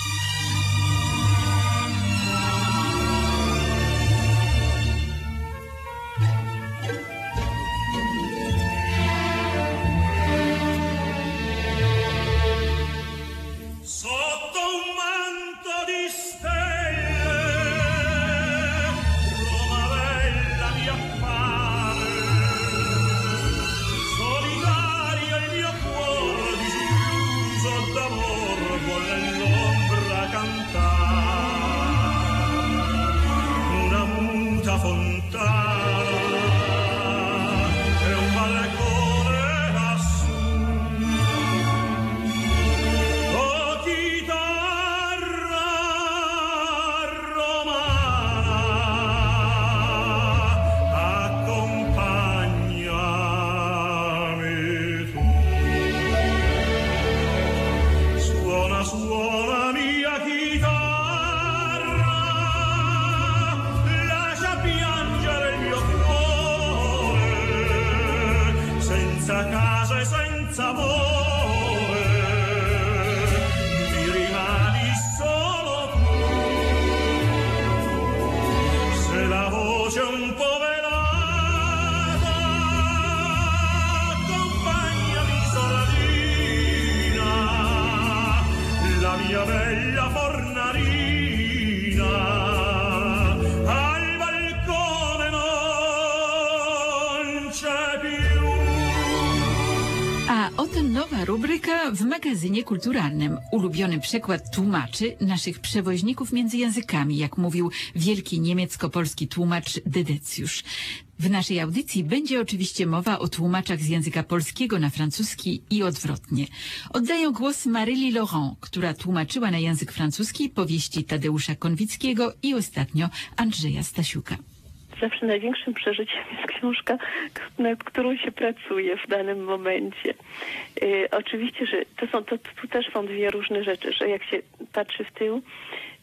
Rubryka w magazynie kulturalnym. Ulubiony przekład tłumaczy naszych przewoźników między językami, jak mówił wielki niemiecko-polski tłumacz Dedecjusz. W naszej audycji będzie oczywiście mowa o tłumaczach z języka polskiego na francuski i odwrotnie. Oddaję głos Maryli Laurent, która tłumaczyła na język francuski powieści Tadeusza Konwickiego i ostatnio Andrzeja Stasiuka. Zawsze największym przeżyciem jest książka, nad którą się pracuje w danym momencie. Oczywiście, że tu też są 2 różne rzeczy, że jak się patrzy w tył,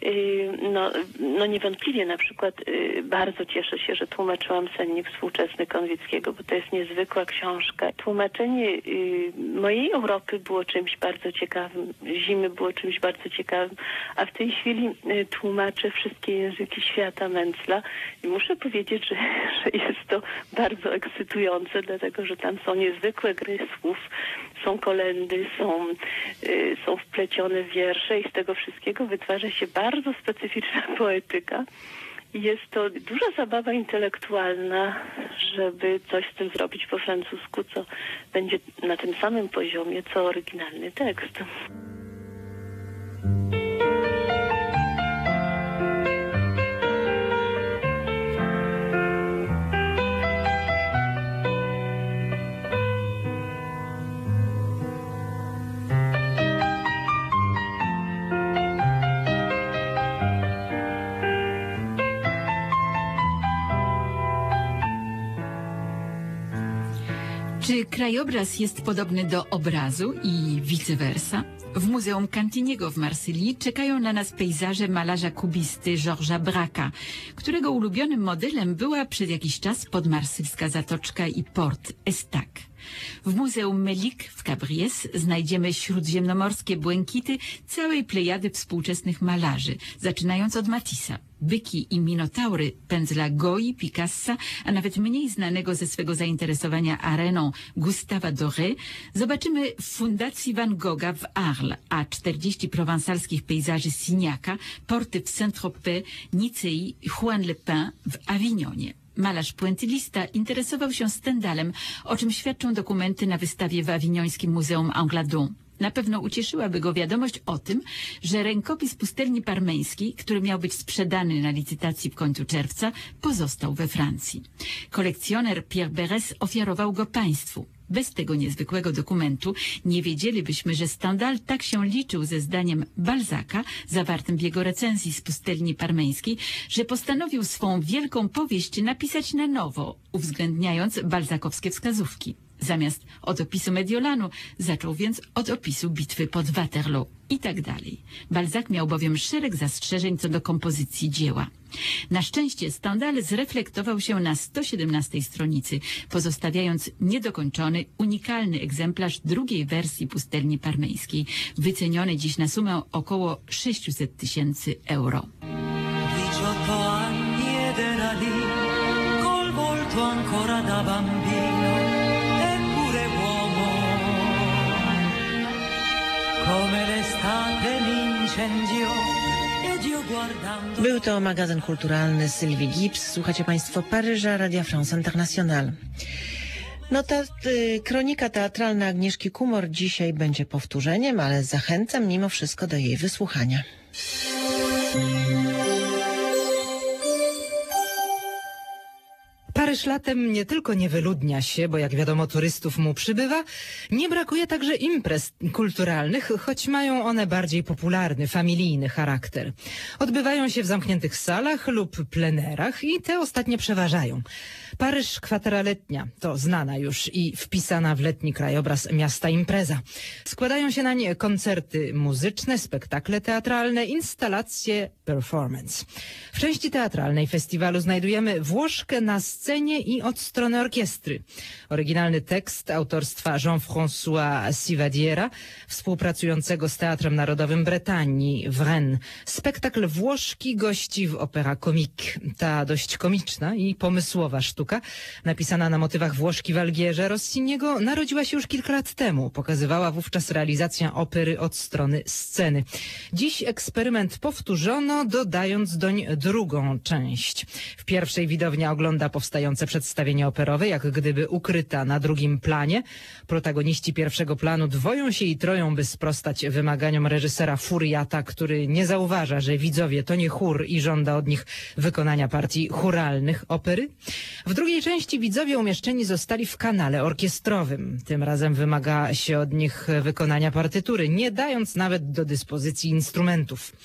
No niewątpliwie na przykład bardzo cieszę się, że tłumaczyłam Sennik współczesny Konwickiego, bo to jest niezwykła książka. Tłumaczenie mojej Europy było czymś bardzo ciekawym, zimy było czymś bardzo ciekawym, a w tej chwili tłumaczę wszystkie języki świata Mencla i muszę powiedzieć, że jest to bardzo ekscytujące, dlatego że tam są niezwykłe gry słów, są kolendy, są wplecione wiersze i z tego wszystkiego wytwarza się bardzo specyficzna poetyka. I jest to duża zabawa intelektualna, żeby coś z tym zrobić po francusku, co będzie na tym samym poziomie, co oryginalny tekst. Czy krajobraz jest podobny do obrazu i vice versa? W Muzeum Cantiniego w Marsylii czekają na nas pejzaże malarza kubisty Georgesa Braque'a, którego ulubionym modelem była przez jakiś czas podmarsylska zatoczka i port Estac. W Muzeum Melik w Cabriès znajdziemy śródziemnomorskie błękity całej plejady współczesnych malarzy, zaczynając od Matissa. Byki i minotaury pędzla Goyi, Picassa, a nawet mniej znanego ze swego zainteresowania areną Gustave Doré, zobaczymy w Fundacji Van Gogha w Arles, a 40 prowansalskich pejzaży Signaca, porty w Saint-Tropez, Nicei i Juan-le-Pin w Awignonie. Malarz puentylista interesował się Stendhalem, o czym świadczą dokumenty na wystawie w awiniońskim Muzeum Angladon. Na pewno ucieszyłaby go wiadomość o tym, że rękopis pustelni parmeńskiej, który miał być sprzedany na licytacji w końcu czerwca, pozostał we Francji. Kolekcjoner Pierre Berès ofiarował go państwu. Bez tego niezwykłego dokumentu nie wiedzielibyśmy, że Stendhal tak się liczył ze zdaniem Balzaca, zawartym w jego recenzji z pustelni parmeńskiej, że postanowił swą wielką powieść napisać na nowo, uwzględniając balzacowskie wskazówki. Zamiast od opisu Mediolanu zaczął więc od opisu bitwy pod Waterloo i tak dalej. Balzac miał bowiem szereg zastrzeżeń co do kompozycji dzieła. Na szczęście Stendhal zreflektował się na 117 stronicy, pozostawiając niedokończony, unikalny egzemplarz drugiej wersji pustelni parmeńskiej, wyceniony dziś na sumę około 600 000 euro. 18 anni ed era lì, col volto ancora da bambino, eppure uomo, come l'estate l'incendio, ed io guardando... Był to magazyn kulturalny Sylwii Gibbs. Słuchacie Państwo Paryża, Radia France International. No ta kronika teatralna Agnieszki Kumor dzisiaj będzie powtórzeniem, ale zachęcam mimo wszystko do jej wysłuchania. Paryż latem nie tylko nie wyludnia się, bo jak wiadomo turystów mu przybywa, nie brakuje także imprez kulturalnych, choć mają one bardziej popularny, familijny charakter. Odbywają się w zamkniętych salach lub plenerach i te ostatnie przeważają. Paryż kwatera letnia to znana już i wpisana w letni krajobraz miasta impreza. Składają się na nie koncerty muzyczne, spektakle teatralne, instalacje, performance. W części teatralnej festiwalu znajdujemy Włoszkę na scenie i od strony orkiestry. Oryginalny tekst autorstwa Jean-François Sivadiera, współpracującego z Teatrem Narodowym Bretanii w Rennes. Spektakl włoszki gości w Opera Comique. Ta dość komiczna i pomysłowa sztuka, napisana na motywach Włoszki w Algierze Rossiniego, narodziła się już kilka lat temu. Pokazywała wówczas realizacja opery od strony sceny. Dziś eksperyment powtórzono, dodając doń drugą część. W pierwszej widownia ogląda powstające przedstawienie operowe, jak gdyby ukryta na drugim planie. Protagoniści pierwszego planu dwoją się i troją, by sprostać wymaganiom reżysera Furiata, który nie zauważa, że widzowie to nie chór i żąda od nich wykonania partii chóralnych opery. W drugiej części widzowie umieszczeni zostali w kanale orkiestrowym. Tym razem wymaga się od nich wykonania partytury, nie dając nawet do dyspozycji instrumentów.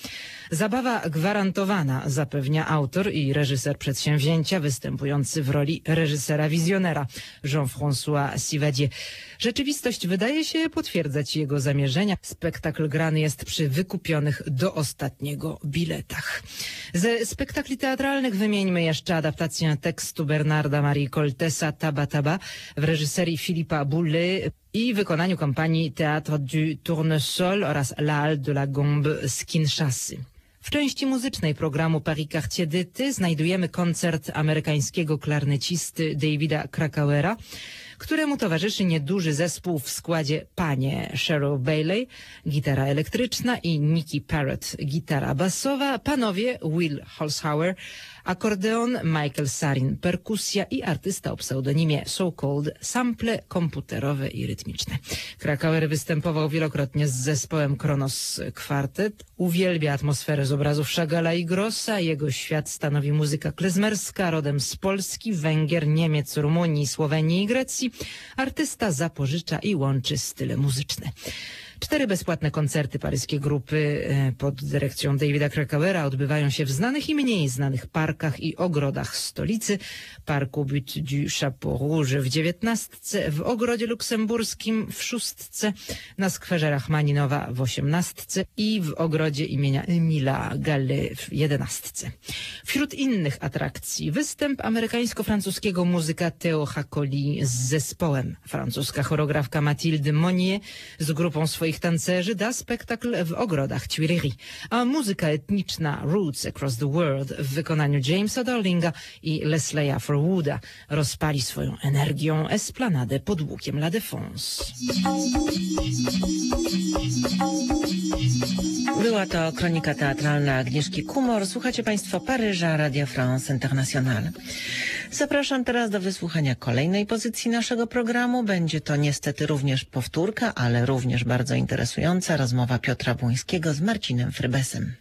Zabawa gwarantowana, zapewnia autor i reżyser przedsięwzięcia występujący w roli reżysera wizjonera Jean-François Sivadier. Rzeczywistość wydaje się potwierdzać jego zamierzenia. Spektakl grany jest przy wykupionych do ostatniego biletach. Ze spektakli teatralnych wymieńmy jeszcze adaptację tekstu Bernarda Marii Coltesa Taba Taba w reżyserii Philippa Boulez i wykonaniu kompanii Théâtre du Tournesol oraz La Halle de la Gombe z Kinshasy. W części muzycznej programu Paris Quartier d'été znajdujemy koncert amerykańskiego klarnecisty Davida Krakauera, któremu towarzyszy nieduży zespół w składzie panie Cheryl Bailey, gitara elektryczna i Nikki Parrott, gitara basowa, panowie Will Holzhauer, akordeon, Michael Sarin, perkusja i artysta o pseudonimie So Called, sample komputerowe i rytmiczne. Krakauer występował wielokrotnie z zespołem Kronos Quartet. Uwielbia atmosferę z obrazów Chagalla i Grossa. Jego świat stanowi muzyka klezmerska, rodem z Polski, Węgier, Niemiec, Rumunii, Słowenii i Grecji. Artysta zapożycza i łączy style muzyczne. 4 bezpłatne koncerty paryskiej grupy pod dyrekcją Davida Krakauera odbywają się w znanych i mniej znanych parkach i ogrodach stolicy. Parku Butte du Chapeau Rouge w 19, w Ogrodzie Luksemburskim w 6, na skwerze Rachmaninowa w 18 i w Ogrodzie imienia Emila Gallé w 11. Wśród innych atrakcji występ amerykańsko-francuskiego muzyka Theo Hakoli z zespołem. Francuska choreografka Mathilde Monnier z grupą swoich tancerzy da spektakl w ogrodach Tuileries, a muzyka etniczna Roots Across the World w wykonaniu Jamesa Darlinga i Leslie'a Forwooda rozpali swoją energią esplanadę pod łukiem La Défense. Była to kronika teatralna Agnieszki Kumor. Słuchacie Państwo Paryża, Radio France International. Zapraszam teraz do wysłuchania kolejnej pozycji naszego programu. Będzie to niestety również powtórka, ale również bardzo interesująca rozmowa Piotra Błońskiego z Marcinem Frybesem.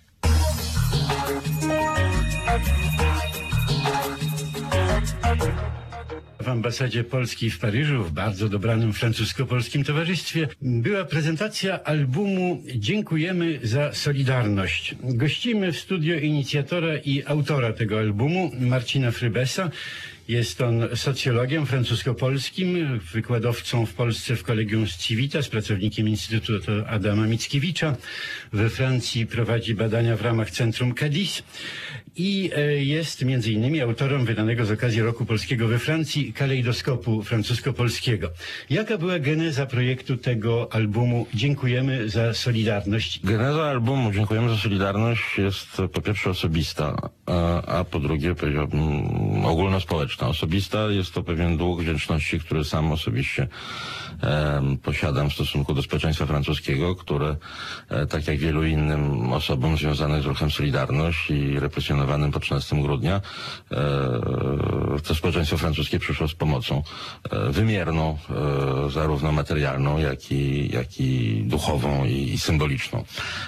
W ambasadzie Polski w Paryżu, w bardzo dobranym francusko-polskim towarzystwie, była prezentacja albumu Dziękujemy za Solidarność. Gościmy w studio inicjatora i autora tego albumu, Marcina Frybesa. Jest on socjologiem francusko-polskim, wykładowcą w Polsce w Collegium Civitas, pracownikiem Instytutu Adama Mickiewicza. We Francji prowadzi badania w ramach Centrum Cadiz i jest między innymi autorem wydanego z okazji Roku Polskiego we Francji kalejdoskopu francusko-polskiego. Jaka była geneza projektu tego albumu Dziękujemy za Solidarność? Geneza albumu Dziękujemy za Solidarność jest po pierwsze osobista, a po drugie powiedziałbym ogólnospołeczna. Osobista jest to pewien dług wdzięczności, który sam osobiście posiadam w stosunku do społeczeństwa francuskiego, które tak jak wielu innym osobom związanych z ruchem Solidarność i represjonowanym po 13 grudnia to społeczeństwo francuskie przyszło z pomocą wymierną, zarówno materialną, jak i duchową i symboliczną.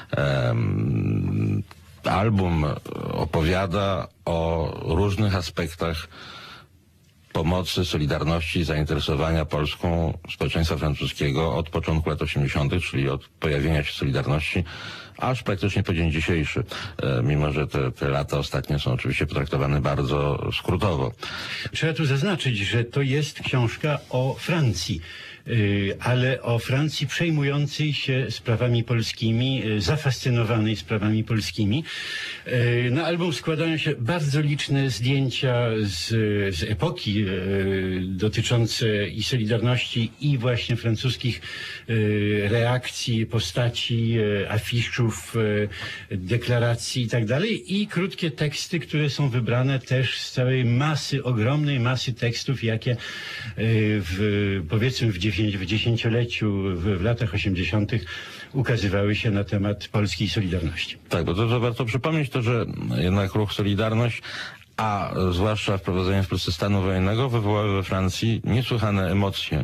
Album opowiada o różnych aspektach pomocy, solidarności, zainteresowania Polską społeczeństwa francuskiego od początku lat 80., czyli od pojawienia się Solidarności, aż praktycznie po dzień dzisiejszy, mimo że te lata ostatnie są oczywiście potraktowane bardzo skrótowo. Trzeba tu zaznaczyć, że to jest książka o Francji, ale o Francji przejmującej się sprawami polskimi, zafascynowanej sprawami polskimi. Na album składają się bardzo liczne zdjęcia z epoki dotyczące i Solidarności, i właśnie francuskich reakcji, postaci, afiszów, deklaracji i tak dalej, i krótkie teksty, które są wybrane też z całej masy, ogromnej masy tekstów, jakie powiedzmy w dziesięcioleciu, w latach 80. ukazywały się na temat polskiej Solidarności. Tak, bo to warto przypomnieć to, że jednak ruch Solidarność, a zwłaszcza wprowadzenie w Polsce stanu wojennego, wywołały we Francji niesłychane emocje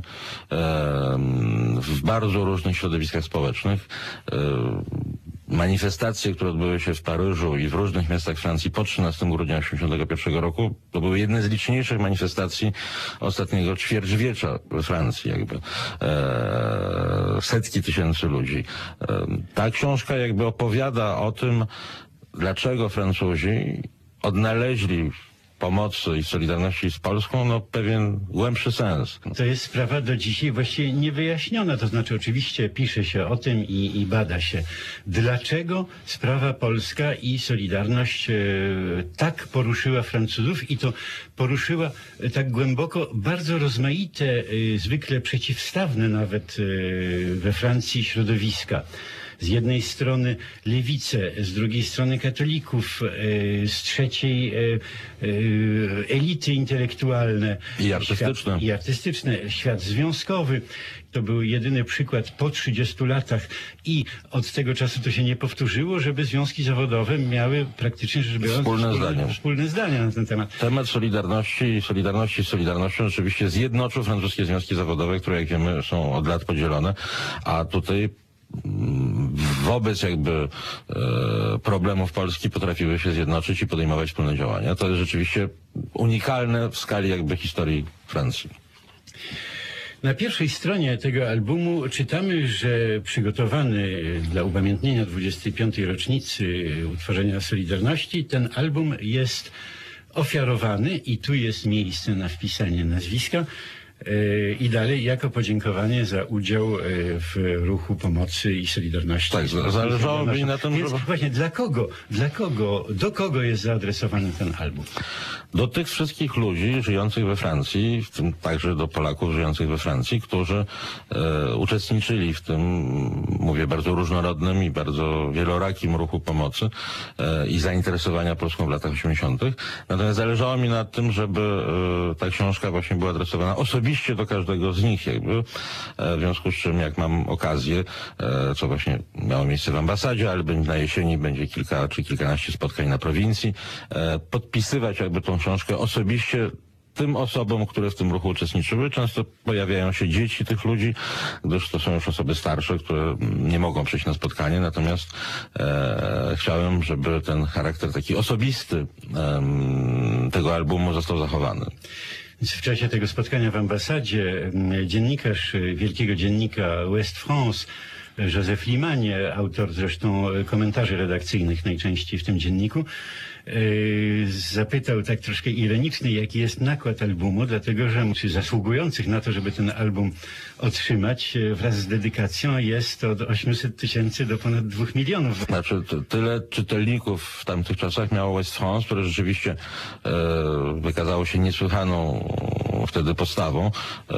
w bardzo różnych środowiskach społecznych. Manifestacje, które odbyły się w Paryżu i w różnych miastach Francji po 13 grudnia 1981 roku, to były jedne z liczniejszych manifestacji ostatniego ćwierćwiecza we Francji, jakby setki tysięcy ludzi. Ta książka jakby opowiada o tym, dlaczego Francuzi odnaleźli pomocy i solidarności z Polską, no pewien głębszy sens. To jest sprawa do dzisiaj właściwie niewyjaśniona, to znaczy oczywiście pisze się o tym i bada się, dlaczego sprawa polska i Solidarność tak poruszyła Francuzów i to poruszyła tak głęboko bardzo rozmaite, zwykle przeciwstawne nawet we Francji środowiska. Z jednej strony lewicę, z drugiej strony katolików, z trzeciej elity intelektualne. I artystyczne. I artystyczne, świat związkowy. To był jedyny przykład po 30 latach i od tego czasu to się nie powtórzyło, żeby związki zawodowe miały praktycznie rzecz biorąc wspólne zdania na ten temat. Temat Solidarności z Solidarnością oczywiście zjednoczył francuskie związki zawodowe, które jak wiemy są od lat podzielone, a tutaj wobec jakby problemów Polski potrafiły się zjednoczyć i podejmować wspólne działania. To jest rzeczywiście unikalne w skali jakby historii Francji. Na pierwszej stronie tego albumu czytamy, że przygotowany dla upamiętnienia 25. rocznicy utworzenia Solidarności, ten album jest ofiarowany i tu jest miejsce na wpisanie nazwiska. I dalej jako podziękowanie za udział w ruchu pomocy i Solidarności. Tak, zależało mi na tym, Więc właśnie do kogo jest zaadresowany ten album? Do tych wszystkich ludzi żyjących we Francji, w tym także do Polaków żyjących we Francji, którzy uczestniczyli w tym, mówię, bardzo różnorodnym i bardzo wielorakim ruchu pomocy i zainteresowania Polską w latach 80. Natomiast zależało mi na tym, żeby ta książka właśnie była adresowana osobiście do każdego z nich jakby, w związku z czym jak mam okazję, co właśnie miało miejsce w ambasadzie, ale na jesieni będzie kilka czy kilkanaście spotkań na prowincji, podpisywać jakby tą książkę osobiście tym osobom, które w tym ruchu uczestniczyły. Często pojawiają się dzieci tych ludzi, gdyż to są już osoby starsze, które nie mogą przyjść na spotkanie, natomiast chciałem, żeby ten charakter taki osobisty tego albumu został zachowany. W czasie tego spotkania w ambasadzie dziennikarz wielkiego dziennika Ouest France, Joseph Limanie, autor zresztą komentarzy redakcyjnych najczęściej w tym dzienniku, zapytał tak troszkę ironicznie, jaki jest nakład albumu, dlatego że zasługujących na to, żeby ten album otrzymać wraz z dedykacją jest od 800 000 do ponad 2 milionów. Znaczy tyle czytelników w tamtych czasach miało Ouest France, które rzeczywiście wykazało się niesłychaną wtedy postawą.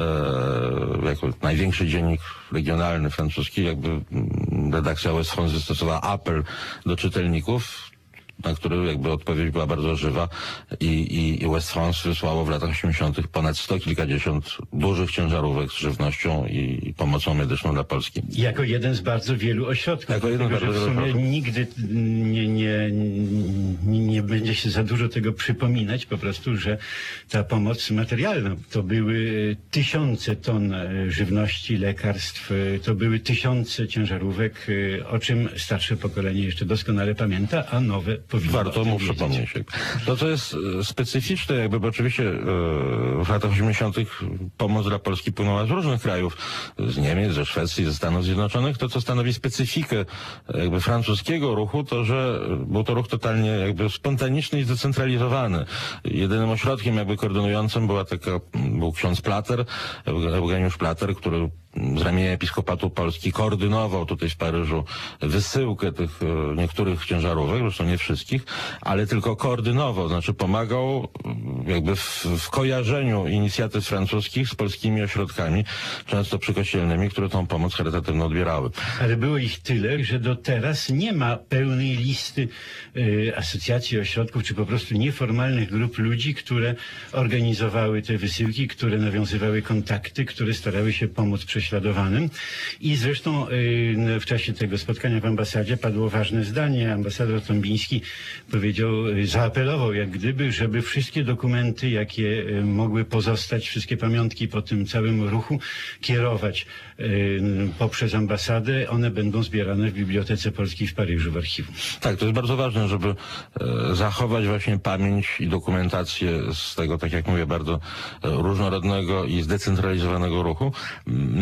Jako największy dziennik regionalny francuski, jakby redakcja Ouest France wystosowała apel do czytelników, na który jakby odpowiedź była bardzo żywa i Ouest France wysłało w latach 80. ponad 100 kilkadziesiąt dużych ciężarówek z żywnością i pomocą medyczną dla Polski. Jako jeden z bardzo wielu ośrodków. Jako jeden dlatego, że w sumie nigdy nie będzie się za dużo tego przypominać, po prostu, że ta pomoc materialna to były tysiące ton żywności, lekarstw, to były tysiące ciężarówek, o czym starsze pokolenie jeszcze doskonale pamięta, a nowe warto mu przypomnieć. To, co jest specyficzne, jakby, bo oczywiście w latach 80. pomoc dla Polski płynęła z różnych krajów, z Niemiec, ze Szwecji, ze Stanów Zjednoczonych. To, co stanowi specyfikę jakby francuskiego ruchu, to, że był to ruch totalnie jakby spontaniczny i zdecentralizowany. Jedynym ośrodkiem jakby koordynującym był ksiądz Plater, Eugeniusz Plater, który z ramienia Episkopatu Polski koordynował tutaj w Paryżu wysyłkę tych niektórych ciężarówek, zresztą nie wszystkich, ale tylko koordynował, znaczy pomagał jakby w kojarzeniu inicjatyw francuskich z polskimi ośrodkami, często przykościelnymi, które tą pomoc charytatywną odbierały. Ale było ich tyle, że do teraz nie ma pełnej listy asocjacji, ośrodków, czy po prostu nieformalnych grup ludzi, które organizowały te wysyłki, które nawiązywały kontakty, które starały się pomóc prześladowanym. I zresztą w czasie tego spotkania w ambasadzie padło ważne zdanie. Ambasador Tombiński powiedział, zaapelował jak gdyby, żeby wszystkie dokumenty, jakie mogły pozostać, wszystkie pamiątki po tym całym ruchu kierować poprzez ambasadę. One będą zbierane w Bibliotece Polskiej w Paryżu, w archiwum. Tak, to jest bardzo ważne, żeby zachować właśnie pamięć i dokumentację z tego, tak jak mówię, bardzo różnorodnego i zdecentralizowanego ruchu.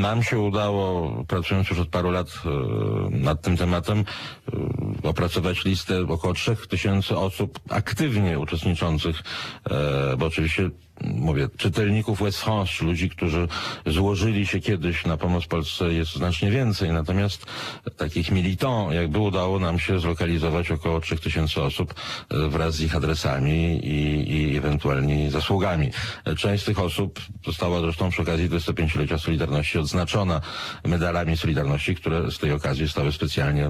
Nam się udało, pracując już od paru lat nad tym tematem, opracować listę około 3000 osób aktywnie uczestniczących, bo oczywiście mówię, czytelników Ouest France, ludzi, którzy złożyli się kiedyś na pomoc Polsce, jest znacznie więcej, natomiast takich militants jakby udało nam się zlokalizować około 3000 osób wraz z ich adresami i ewentualnie zasługami. Część z tych osób została zresztą przy okazji 25-lecia Solidarności odznaczona medalami Solidarności, które z tej okazji zostały specjalnie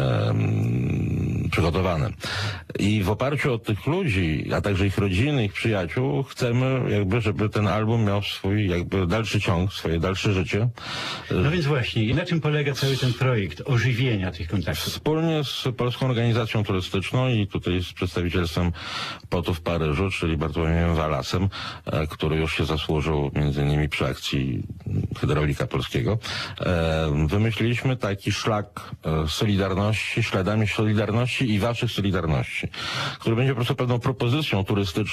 przygotowane. I w oparciu o tych ludzi, a także ich rodziny, ich przyjaciół, chcemy jakby, żeby ten album miał swój jakby dalszy ciąg, swoje dalsze życie. No więc właśnie, na czym polega cały ten projekt ożywienia tych kontaktów? Wspólnie z Polską Organizacją Turystyczną i tutaj z przedstawicielstwem POT-u w Paryżu, czyli Bartłomiejem Walasem, który już się zasłużył między innymi przy akcji Hydraulika Polskiego, wymyśliliśmy taki szlak Solidarności, śladami Solidarności i waszych Solidarności, który będzie po prostu pewną propozycją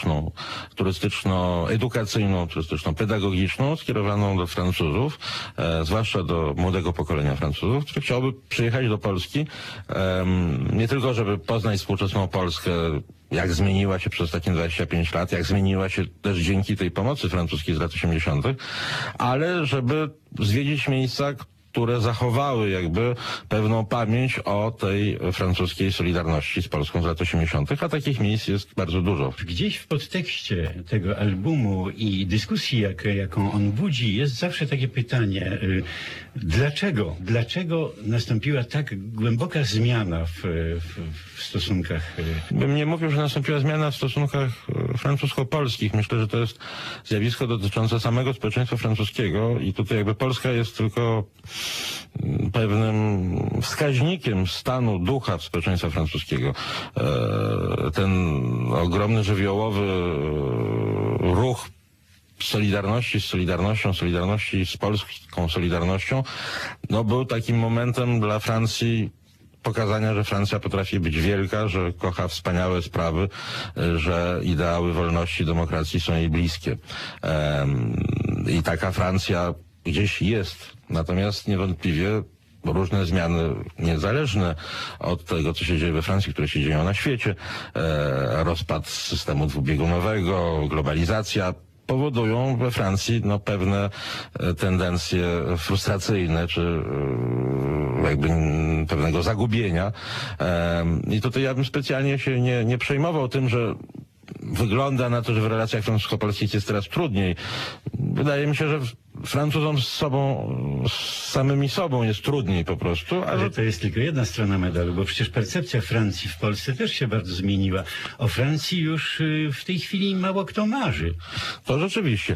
turystyczno-edukacyjną, turystyczno-pedagogiczną skierowaną do Francuzów, zwłaszcza do młodego pokolenia Francuzów, który chciałby przyjechać do Polski, nie tylko żeby poznać współczesną Polskę, jak zmieniła się przez ostatnie 25 lat, jak zmieniła się też dzięki tej pomocy francuskiej z lat 80., ale żeby zwiedzić miejsca, które zachowały jakby pewną pamięć o tej francuskiej solidarności z Polską z lat 80., a takich miejsc jest bardzo dużo. Gdzieś w podtekście tego albumu i dyskusji, jaką on budzi, jest zawsze takie pytanie, dlaczego nastąpiła tak głęboka zmiana w stosunkach? Bym nie mówił, że nastąpiła zmiana w stosunkach francusko-polskich. Myślę, że to jest zjawisko dotyczące samego społeczeństwa francuskiego i tutaj jakby Polska jest tylko pewnym wskaźnikiem stanu ducha społeczeństwa francuskiego. Ten ogromny żywiołowy ruch Solidarności z Solidarnością, Solidarności z polską Solidarnością, no był takim momentem dla Francji pokazania, że Francja potrafi być wielka, że kocha wspaniałe sprawy, że ideały wolności, demokracji są jej bliskie. I taka Francja gdzieś jest. Natomiast niewątpliwie różne zmiany niezależne od tego, co się dzieje we Francji, które się dzieją na świecie, rozpad systemu dwubiegunowego, globalizacja, powodują we Francji pewne tendencje frustracyjne, czy jakby pewnego zagubienia. I tutaj ja bym specjalnie się nie przejmował tym, że wygląda na to, że w relacjach francusko-polskich jest teraz trudniej. Wydaje mi się, że Francuzom z samymi sobą jest trudniej po prostu. Ale to jest tylko jedna strona medalu, bo przecież percepcja Francji w Polsce też się bardzo zmieniła. O Francji już w tej chwili mało kto marzy. To rzeczywiście.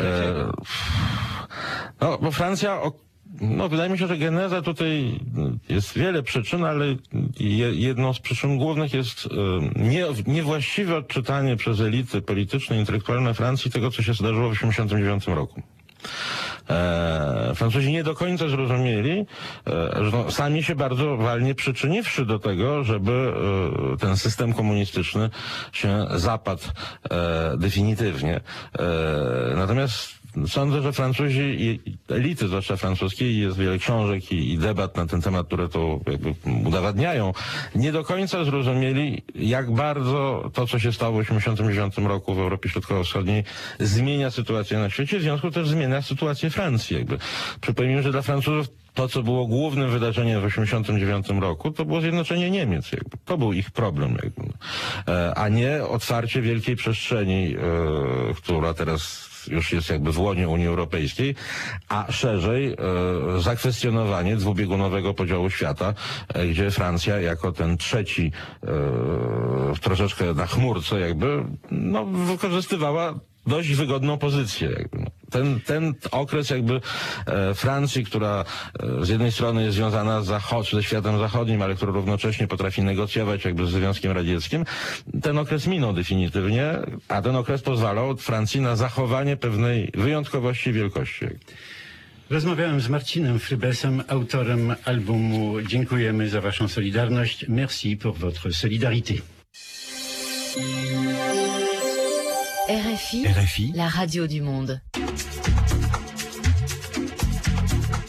No, bo Francja... wydaje mi się, że geneza tutaj jest wiele przyczyn, ale jedną z przyczyn głównych jest niewłaściwe odczytanie przez elity polityczne, intelektualne Francji tego, co się zdarzyło w 1989 roku. Francuzi nie do końca zrozumieli, że sami się bardzo walnie przyczyniwszy do tego, żeby ten system komunistyczny się zapadł definitywnie. Natomiast sądzę, że Francuzi i elity, zwłaszcza francuskiej, jest wiele książek i debat na ten temat, które to jakby udowadniają, nie do końca zrozumieli, jak bardzo to, co się stało w 1989 roku w Europie Środkowo-Wschodniej, zmienia sytuację na świecie, w związku też zmienia sytuację Francji. Przypomnijmy, że dla Francuzów to, co było głównym wydarzeniem w 1989 roku, to było zjednoczenie Niemiec. To był ich problem. A nie otwarcie wielkiej przestrzeni, która teraz już jest w łonie Unii Europejskiej, a szerzej zakwestionowanie dwubiegunowego podziału świata, gdzie Francja jako ten trzeci troszeczkę na chmurce wykorzystywała dość wygodną pozycję. Ten okres Francji, która z jednej strony jest związana ze światem zachodnim, ale która równocześnie potrafi negocjować ze Związkiem Radzieckim, ten okres minął definitywnie, a ten okres pozwalał Francji na zachowanie pewnej wyjątkowości i wielkości. Rozmawiałem z Marcinem Frybesem, autorem albumu Dziękujemy za waszą solidarność. Merci pour votre solidarité. RFI, la radio du monde.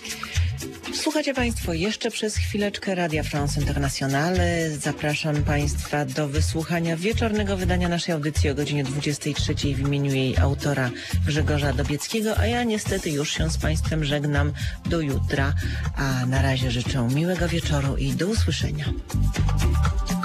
Słuchacie Państwo jeszcze przez chwileczkę Radia France Internationale. Zapraszam Państwa do wysłuchania wieczornego wydania naszej audycji o godzinie 23 w imieniu jej autora Grzegorza Dobieckiego, a ja niestety już się z Państwem żegnam do jutra, a na razie życzę miłego wieczoru i do usłyszenia.